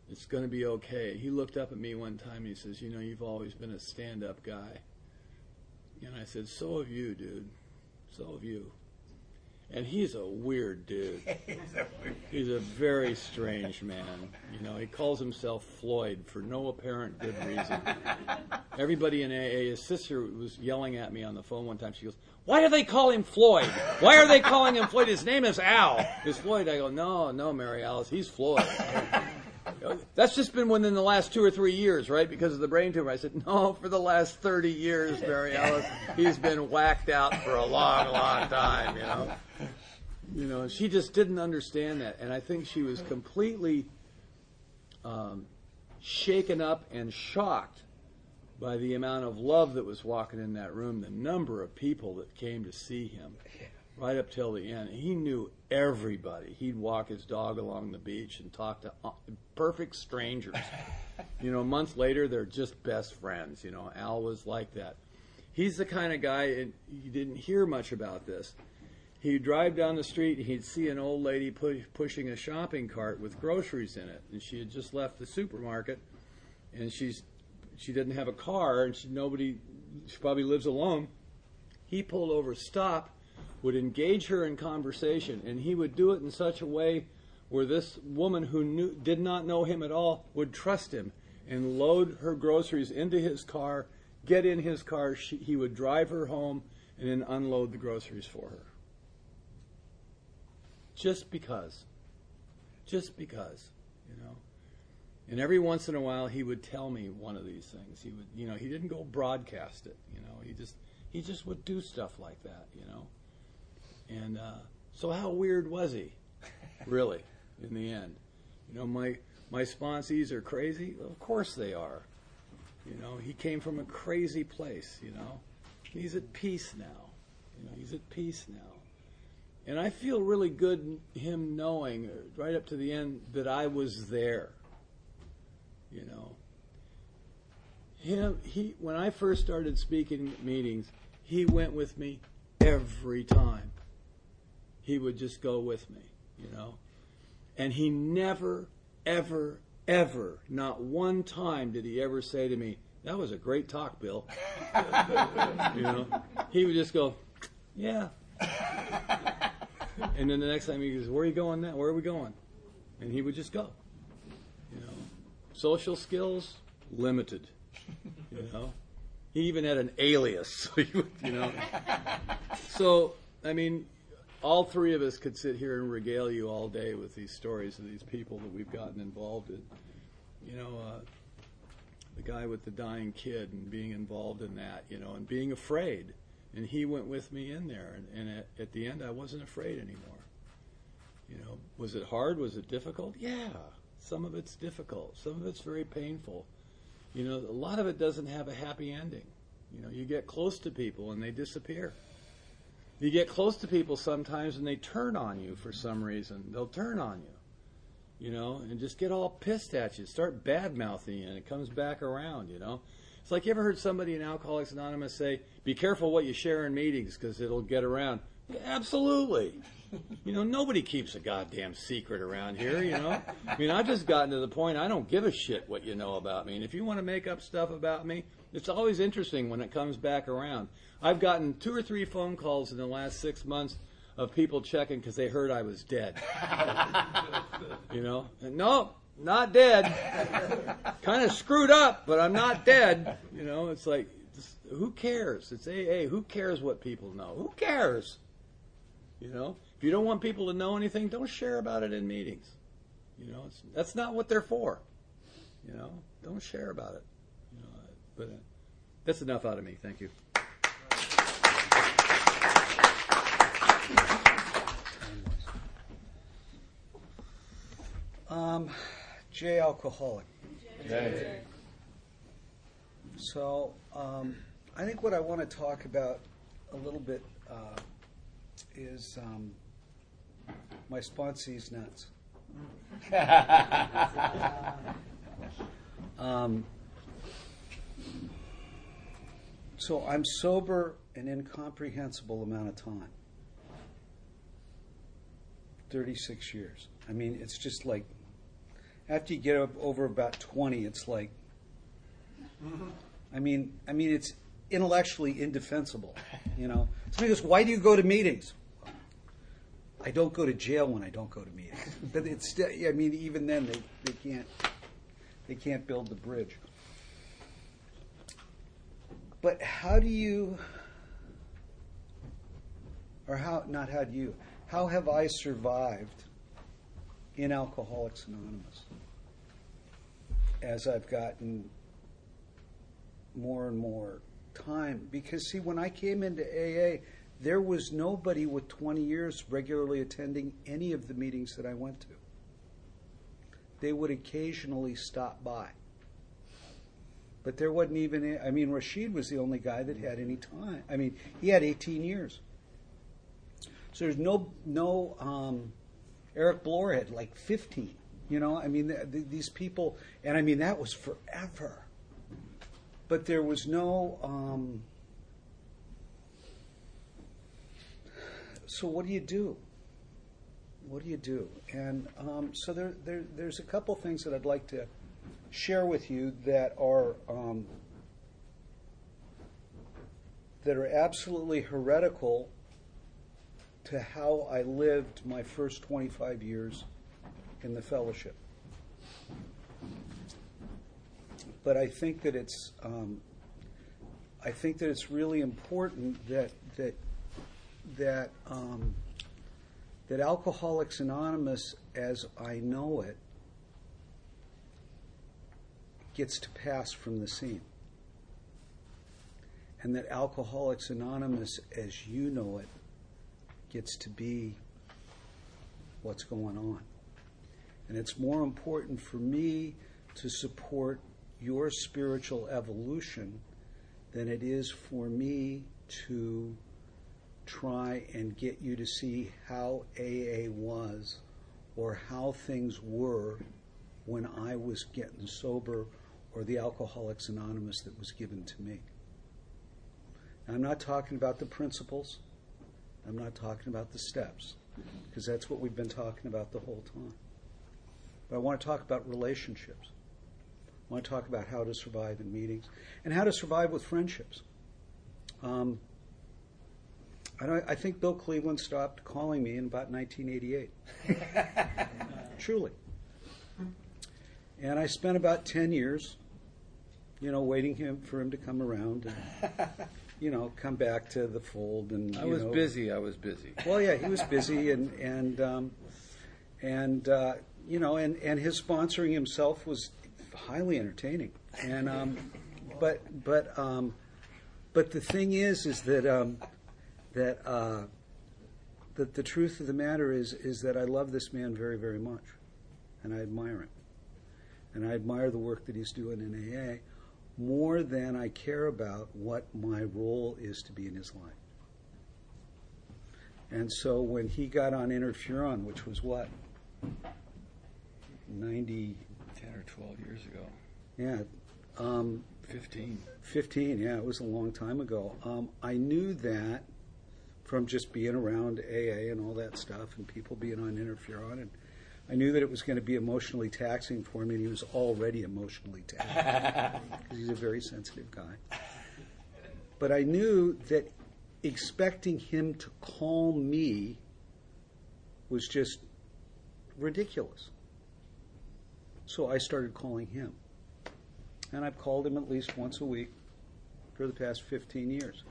It's going to be okay. He looked up at me one time and he says, you know, you've always been a stand-up guy. And I said, so have you, dude. So have you. And he's a weird dude. He's a very strange man. You know, he calls himself Floyd for no apparent good reason. Everybody in A A, his sister was yelling at me on the phone one time. She goes, why do they call him Floyd? Why are they calling him Floyd? His name is Al. It's Floyd. I go, no, no, Mary Alice, he's Floyd. That's just been within the last two or three years, right? Because of the brain tumor. I said, no, for the last thirty years, Mary Alice, he's been whacked out for a long, long time, you know. You know, she just didn't understand that. And I think she was completely um, shaken up and shocked by the amount of love that was walking in that room, the number of people that came to see him right up till the end. He knew everybody. He'd walk his dog along the beach and talk to uh, perfect strangers. You know, a month later, they're just best friends. You know, Al was like that. He's the kind of guy, and you didn't hear much about this. He'd drive down the street, and he'd see an old lady pu- pushing a shopping cart with groceries in it, and she had just left the supermarket, and she's she didn't have a car, and she nobody she probably lives alone. He pulled over, stop, would engage her in conversation, and he would do it in such a way where this woman who knew did not know him at all would trust him and load her groceries into his car, get in his car, she, he would drive her home, and then unload the groceries for her. Just because. Just because, you know. And every once in a while he would tell me one of these things. He would, you know, he didn't go broadcast it, you know. He just he just would do stuff like that, you know. And uh, so how weird was he, really, in the end? You know, my my sponsees are crazy? Of course they are. You know, he came from a crazy place, you know. He's at peace now. You know, he's at peace now. And I feel really good him knowing, right up to the end, that I was there. You know. Him, he, when I first started speaking at meetings, he went with me every time. He would just go with me, you know. And he never, ever, ever, not one time did he ever say to me, that was a great talk, Bill. You know. He would just go, yeah. And then the next time he goes, where are you going now? Where are we going? And he would just go. You know, social skills, limited. You know, he even had an alias. So he would, you know. So, I mean, all three of us could sit here and regale you all day with these stories of these people that we've gotten involved in. You know, uh, the guy with the dying kid and being involved in that, you know, and being afraid. And he went with me in there, and, and at, at the end, I wasn't afraid anymore. You know, was it hard? Was it difficult? Yeah, some of it's difficult. Some of it's very painful. You know, a lot of it doesn't have a happy ending. You know, you get close to people and they disappear. You get close to people sometimes and they turn on you for some reason. They'll turn on you, you know, and just get all pissed at you, start bad-mouthing you, and it comes back around, you know. It's like, you ever heard somebody in Alcoholics Anonymous say, be careful what you share in meetings because it'll get around? Yeah, absolutely. You know, nobody keeps a goddamn secret around here, you know. I mean, I've just gotten to the point I don't give a shit what you know about me. And if you want to make up stuff about me, it's always interesting when it comes back around. I've gotten two or three phone calls in the last six months of people checking because they heard I was dead. You know? And no. Not dead. Kind of screwed up, but I'm not dead. You know, it's like, just, who cares? It's A A. Who cares what people know? Who cares? You know, if you don't want people to know anything, don't share about it in meetings. You know, it's, that's not what they're for. You know, don't share about it. You know, but uh, that's enough out of me. Thank you. Um, J alcoholic. Jay. So um, I think what I want to talk about a little bit uh, is um, my sponsee's nuts. um, so I'm sober an incomprehensible amount of time. thirty-six years. I mean, it's just like, after you get up over about twenty, it's like, I mean, I mean, it's intellectually indefensible, you know. Somebody goes, "Why do you go to meetings?" I don't go to jail when I don't go to meetings. But it's still, I mean, even then they, they can't they can't build the bridge. But how do you, or how not how do you, how have I survived in Alcoholics Anonymous as I've gotten more and more time? Because see, when I came into A A, there was nobody with twenty years regularly attending any of the meetings that I went to. They would occasionally stop by. But there wasn't even, I mean, Rashid was the only guy that had any time. I mean, he had eighteen years. So there's no, no, um, Eric Bloor had like fifteen, you know, I mean, the, the, these people, and I mean, that was forever. But there was no, um, so what do you do? What do you do? And um, so there, there, there's a couple things that I'd like to share with you that are um, that are absolutely heretical to how I lived my first twenty-five years in the fellowship. But I think that it's um, I think that it's really important that that that um, that Alcoholics Anonymous, as I know it, gets to pass from the scene. And that Alcoholics Anonymous, as you know it, gets to be what's going on. And it's more important for me to support your spiritual evolution than it is for me to try and get you to see how A A was or how things were when I was getting sober, or the Alcoholics Anonymous that was given to me. Now, I'm not talking about the principles. I'm not talking about the steps, because that's what we've been talking about the whole time. But I want to talk about relationships. I want to talk about how to survive in meetings and how to survive with friendships. Um, I, don't, I think Bill Cleveland stopped calling me in about nineteen eighty-eight. Truly. And I spent about ten years, you know, waiting him for him to come around and, you know, come back to the fold. And I you was know, busy. I was busy. Well, yeah, he was busy, and and um, and uh, you know, and, and his sponsoring himself was highly entertaining. And um, but but um, but the thing is, is that um, that uh, that the truth of the matter is is that I love this man very, very much, and I admire him. And I admire the work that he's doing in A A more than I care about what my role is to be in his life. And so when he got on interferon, which was what? ninety ten or twelve years ago. Yeah. Um, fifteen. fifteen, yeah, it was a long time ago. Um, I knew that from just being around A A and all that stuff and people being on interferon, and I knew that it was going to be emotionally taxing for me, and he was already emotionally taxing because he's a very sensitive guy. But I knew that expecting him to call me was just ridiculous. So I started calling him. And I've called him at least once a week for the past fifteen years.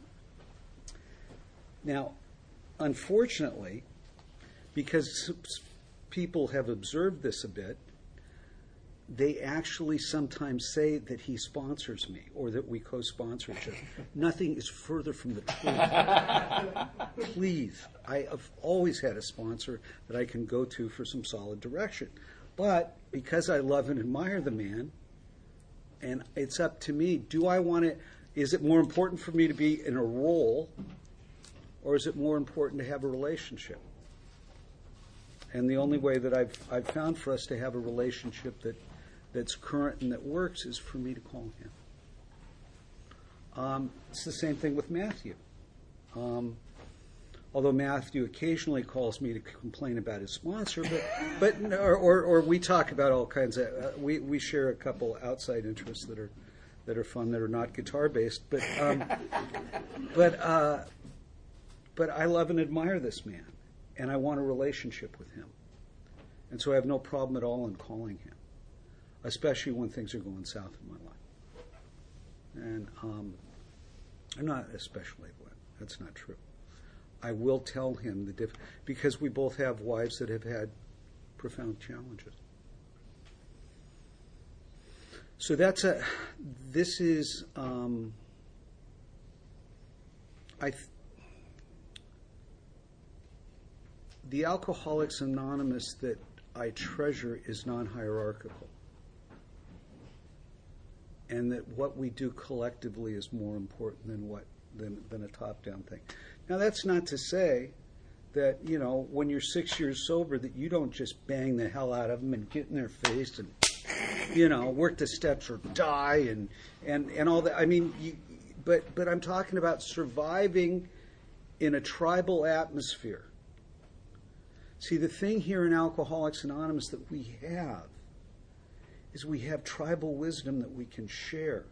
Now, unfortunately, because people have observed this a bit, they actually sometimes say that he sponsors me or that we co-sponsor each other. Nothing is further from the truth. Please, I have always had a sponsor that I can go to for some solid direction. But because I love and admire the man, and it's up to me, do I want to, is it more important for me to be in a role, or is it more important to have a relationship? And the only way that I've I've found for us to have a relationship that that's current and that works is for me to call him. Um, it's the same thing with Matthew. Um, Although Matthew occasionally calls me to complain about his sponsor, but but or or, or we talk about all kinds of uh, we we share a couple outside interests that are that are fun that are not guitar based, but um, but uh, but I love and admire this man, and I want a relationship with him, and so I have no problem at all in calling him, especially when things are going south in my life, and um, I'm not especially when that's not true. I will tell him the diff because we both have wives that have had profound challenges. So that's a. This is. Um, I. Th- the Alcoholics Anonymous that I treasure is non-hierarchical, and that what we do collectively is more important than what than than a top-down thing. Now, that's not to say that, you know, when you're six years sober, that you don't just bang the hell out of them and get in their face and, you know, work the steps or die and and, and all that. I mean, you, but but I'm talking about surviving in a tribal atmosphere. See, the thing here in Alcoholics Anonymous that we have is we have tribal wisdom that we can share.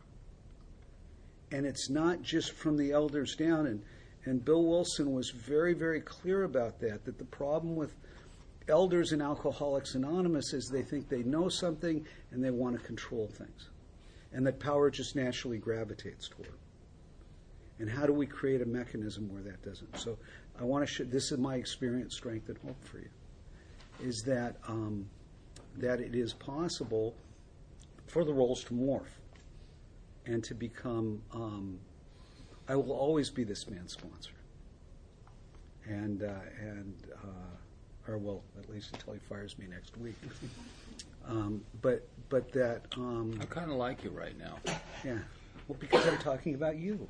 And it's not just from the elders down. And And Bill Wilson was very, very clear about that, that the problem with elders in Alcoholics Anonymous is they think they know something and they want to control things. And that power just naturally gravitates toward. And how do we create a mechanism where that doesn't? So I want to show, this is my experience, strength, and hope for you, is that, um, that it is possible for the roles to morph and to become... Um, I will always be this man's sponsor, and uh, and uh, or well, at least until he fires me next week. Um, but but that um, I kind of like you right now. Yeah, well, because I'm talking about you.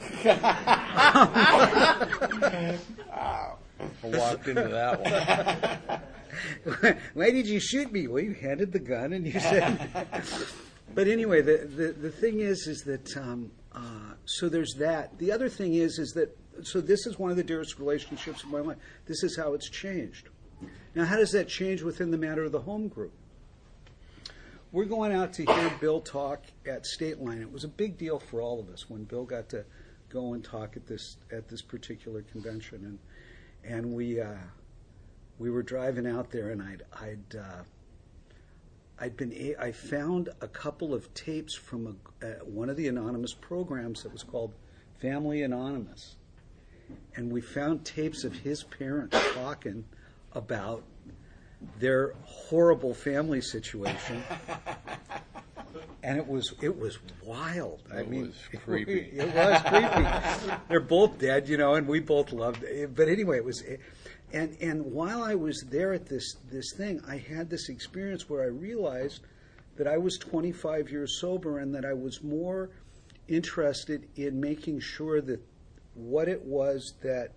I walked into that one. Why did you shoot me? Well, you handed the gun and you said. But anyway, the, the the thing is, is that. Um, Uh, so there's that. The other thing is, is that, so this is one of the dearest relationships of my life. This is how it's changed. Now, how does that change within the matter of the home group? We're going out to hear Bill talk at State Line. It was a big deal for all of us when Bill got to go and talk at this at this particular convention, and and we uh, we were driving out there, and I'd I'd. Uh, I'd been. I found a couple of tapes from a, uh, one of the anonymous programs that was called Family Anonymous, and we found tapes of his parents talking about their horrible family situation, and it was it was wild. I It mean, was creepy. It, it was creepy. They're both dead, you know, and we both loved it. But anyway, it was. It, And and while I was there at this this thing, I had this experience where I realized that I was twenty-five years sober and that I was more interested in making sure that what it was that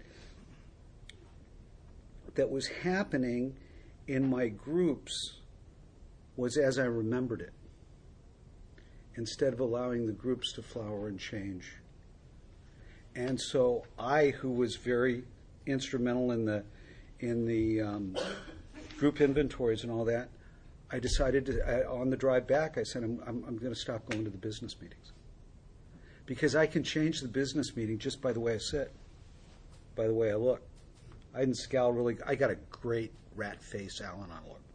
that was happening in my groups was as I remembered it, instead of allowing the groups to flower and change. And so I, who was very instrumental in the in the um, group inventories and all that, I decided to, I, on the drive back, I said, I'm, I'm, I'm going to stop going to the business meetings. Because I can change the business meeting just by the way I sit, by the way I look. I didn't scowl really. I got a great rat face Al-Anon look.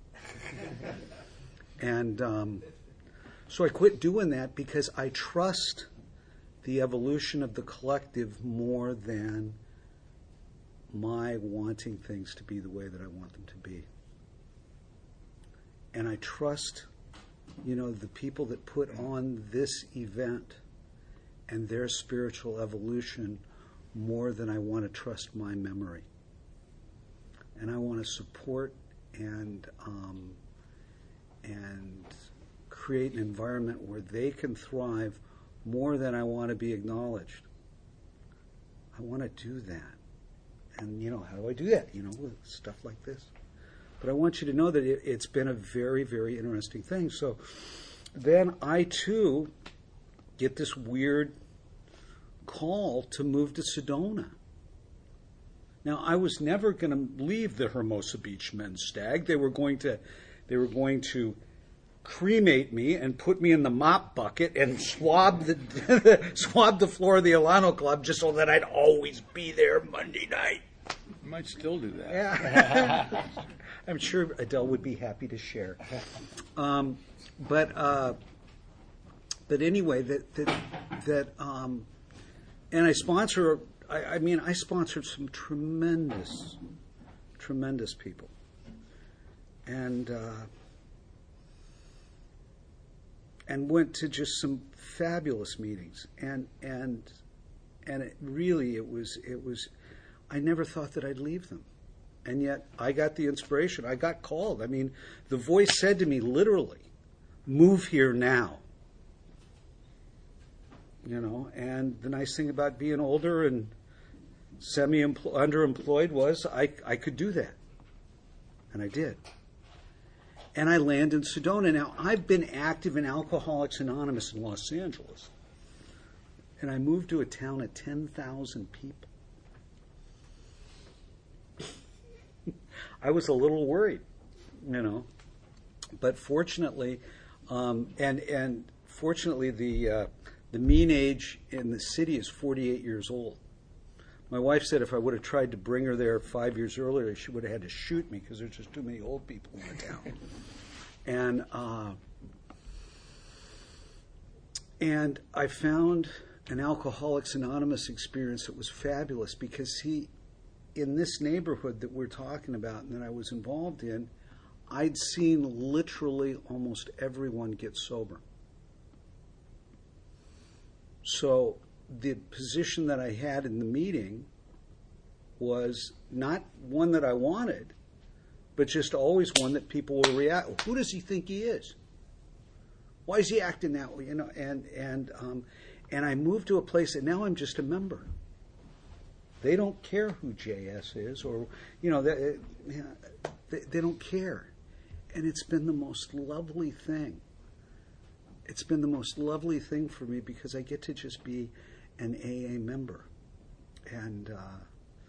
And um, so I quit doing that because I trust the evolution of the collective more than my wanting things to be the way that I want them to be. And I trust, you know, the people that put on this event and their spiritual evolution more than I want to trust my memory. And I want to support and um, and create an environment where they can thrive more than I want to be acknowledged. I want to do that. And, you know, how do I do that? You know, with stuff like this. But I want you to know that it, it's been a very, very interesting thing. So then I, too, get this weird call to move to Sedona. Now, I was never going to leave the Hermosa Beach Men's Stag. They were going to, they were going to cremate me and put me in the mop bucket and swab the swab the floor of the Alano Club just so that I'd always be there Monday night. You might still do that. Yeah. I'm sure Adele would be happy to share. Um, but uh, but anyway, that that that um, and I sponsor. I, I mean, I sponsored some tremendous, tremendous people, and uh, and went to just some fabulous meetings, and and and it really it was it was. I never thought that I'd leave them. And yet I got the inspiration. I got called. I mean, the voice said to me literally, move here now. You know, and the nice thing about being older and semi-underemployed was I, I could do that. And I did. And I landed in Sedona. Now, I've been active in Alcoholics Anonymous in Los Angeles. And I moved to a town of ten thousand people. I was a little worried, you know, but fortunately, um, and and fortunately, the uh, the mean age in the city is forty-eight years old. My wife said if I would have tried to bring her there five years earlier, she would have had to shoot me because there's just too many old people in the town. and uh, and I found an Alcoholics Anonymous experience that was fabulous because he. In this neighborhood that we're talking about and that I was involved in, I'd seen literally almost everyone get sober. So the position that I had in the meeting was not one that I wanted, but just always one that people will react. Who does he think he is? Why is he acting that way? You know, and and um, and I moved to a place that now I'm just a member. They don't care who J S is, or you know, they, they, they don't care, and it's been the most lovely thing. It's been the most lovely thing for me because I get to just be an A A member, and uh,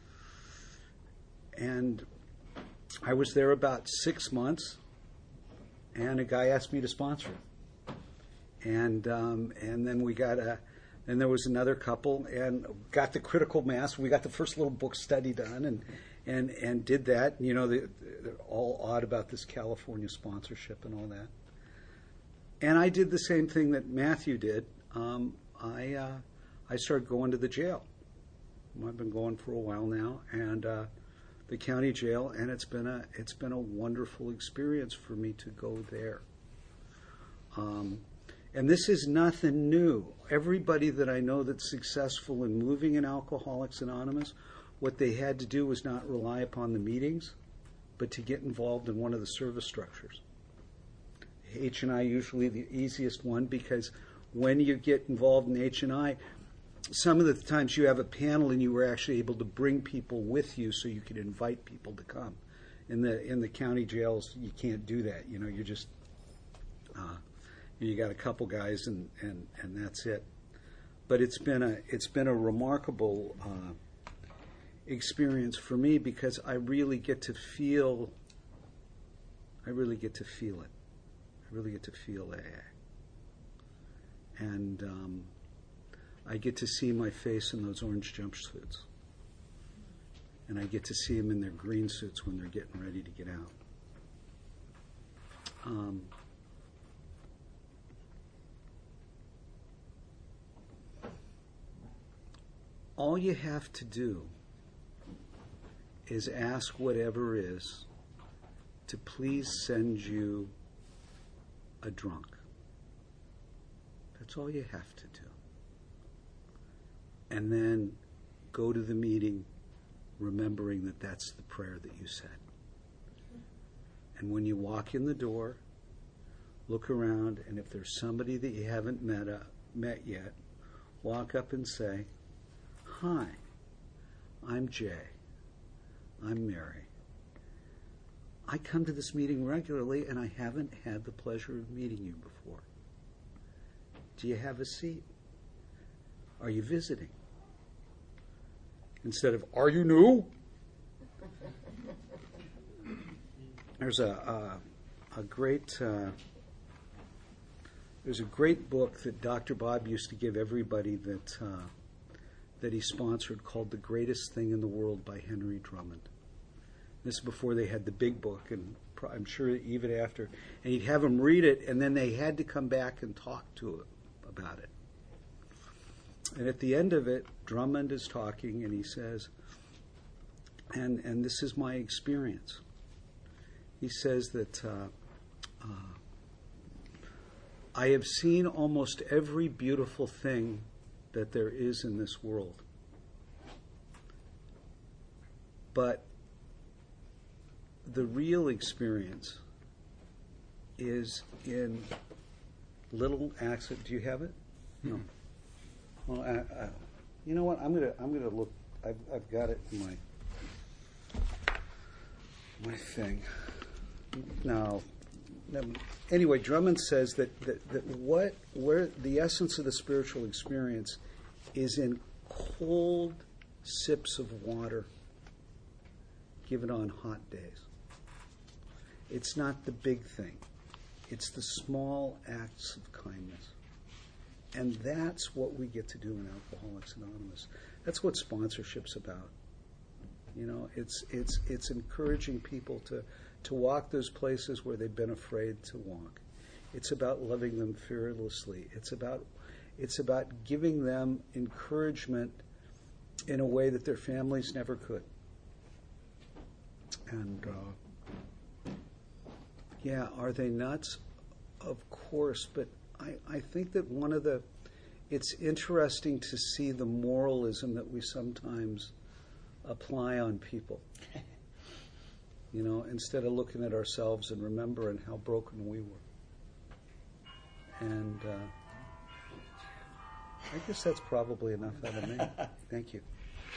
and I was there about six months, and a guy asked me to sponsor him, and um, and then we got a. And there was another couple, and got the critical mass. We got the first little book study done, and and, and did that. You know, they, they're all odd about this California sponsorship and all that. And I did the same thing that Matthew did. Um, I uh, I started going to the jail. I've been going for a while now, and uh, the county jail, and it's been a it's been a wonderful experience for me to go there. Um, And this is nothing new. Everybody that I know that's successful in moving in Alcoholics Anonymous, what they had to do was not rely upon the meetings, but to get involved in one of the service structures. H and I usually the easiest one because when you get involved in H and I, some of the times you have a panel and you were actually able to bring people with you so you could invite people to come. In the in the county jails, you can't do that. You know, you're just... Uh, You got a couple guys, and, and, and that's it. But it's been a it's been a remarkable uh, experience for me because I really get to feel. I really get to feel it. I really get to feel A A, and um, I get to see my face in those orange jumpsuits, and I get to see them in their green suits when they're getting ready to get out. Um, All you have to do is ask whatever is to please send you a drunk. That's all you have to do. And then go to the meeting remembering that that's the prayer that you said. And when you walk in the door, look around, and if there's somebody that you haven't met, uh, met yet, walk up and say, "Hi, I'm Jay. I'm Mary. I come to this meeting regularly and I haven't had the pleasure of meeting you before. Do you have a seat? Are you visiting?" Instead of, "Are you new?" There's a a, a great uh, there's a great book that Doctor Bob used to give everybody that uh, that he sponsored called "The Greatest Thing in the World" by Henry Drummond. This is before they had the big book, and I'm sure even after. And he'd have them read it, and then they had to come back and talk to it about it. And at the end of it, Drummond is talking, and he says, and and this is my experience. He says that uh, uh, I have seen almost every beautiful thing that there is in this world. But the real experience is in little acts of, do you have it? No. Well, I, I, you know what? I'm gonna I'm gonna look. I've I've got it in my my thing. No. no. Anyway, Drummond says that, that that what where the essence of the spiritual experience is in cold sips of water given on hot days. It's not the big thing. It's the small acts of kindness. And that's what we get to do in Alcoholics Anonymous. That's what sponsorship's about. You know, it's it's it's encouraging people to, to walk those places where they've been afraid to walk. It's about loving them fearlessly. It's about it's about giving them encouragement in a way that their families never could. And uh, yeah, are they nuts? Of course, but I, I think that one of the, it's interesting to see the moralism that we sometimes apply on people. You know, instead of looking at ourselves and remembering how broken we were. And uh, I guess that's probably enough out of me. Thank you.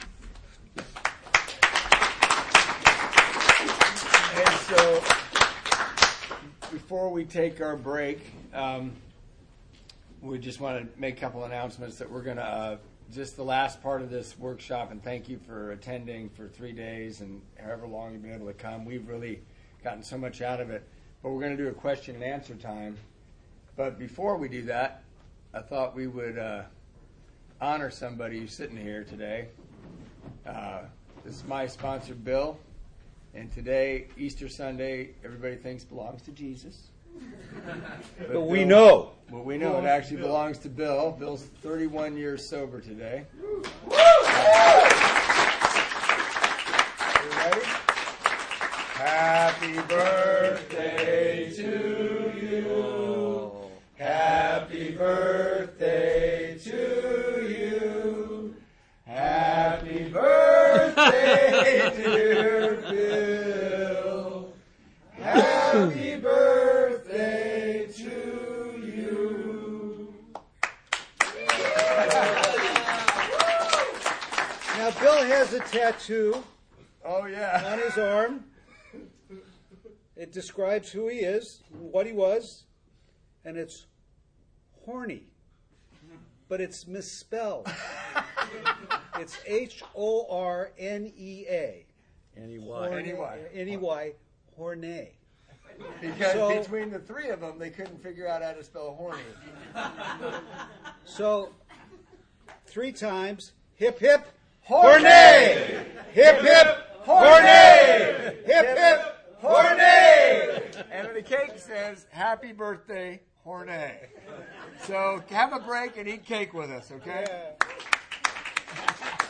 And so, before we take our break, um, we just want to make a couple announcements that we're going to, uh, just the last part of this workshop, and thank you for attending for three days and however long you've been able to come. We've really gotten so much out of it. But we're going to do a question and answer time. But before we do that, I thought we would uh, honor somebody who's sitting here today. Uh, this is my sponsor, Bill. And today, Easter Sunday, everybody thinks belongs to Jesus. But, But we Bill- know. Well, we know it actually belongs to Bill. Bill's thirty-one years sober today. You ready? Happy birthday to you. Happy birthday to you. Happy birthday, dear Bill. Happy birthday to you. Now, Bill has a tattoo Oh, yeah. on his arm. It describes who he is, what he was, and it's horny. But it's misspelled. It's H O R N E A. Anyway. Anyway. N E Y, horny. Because So- between the three of them, they couldn't figure out how to spell horny. So, three times, hip hip, Horny! hip hip, horny, hip hip, Horny! And the cake says, happy birthday, Horny. So have a break and eat cake with us, okay? Yeah.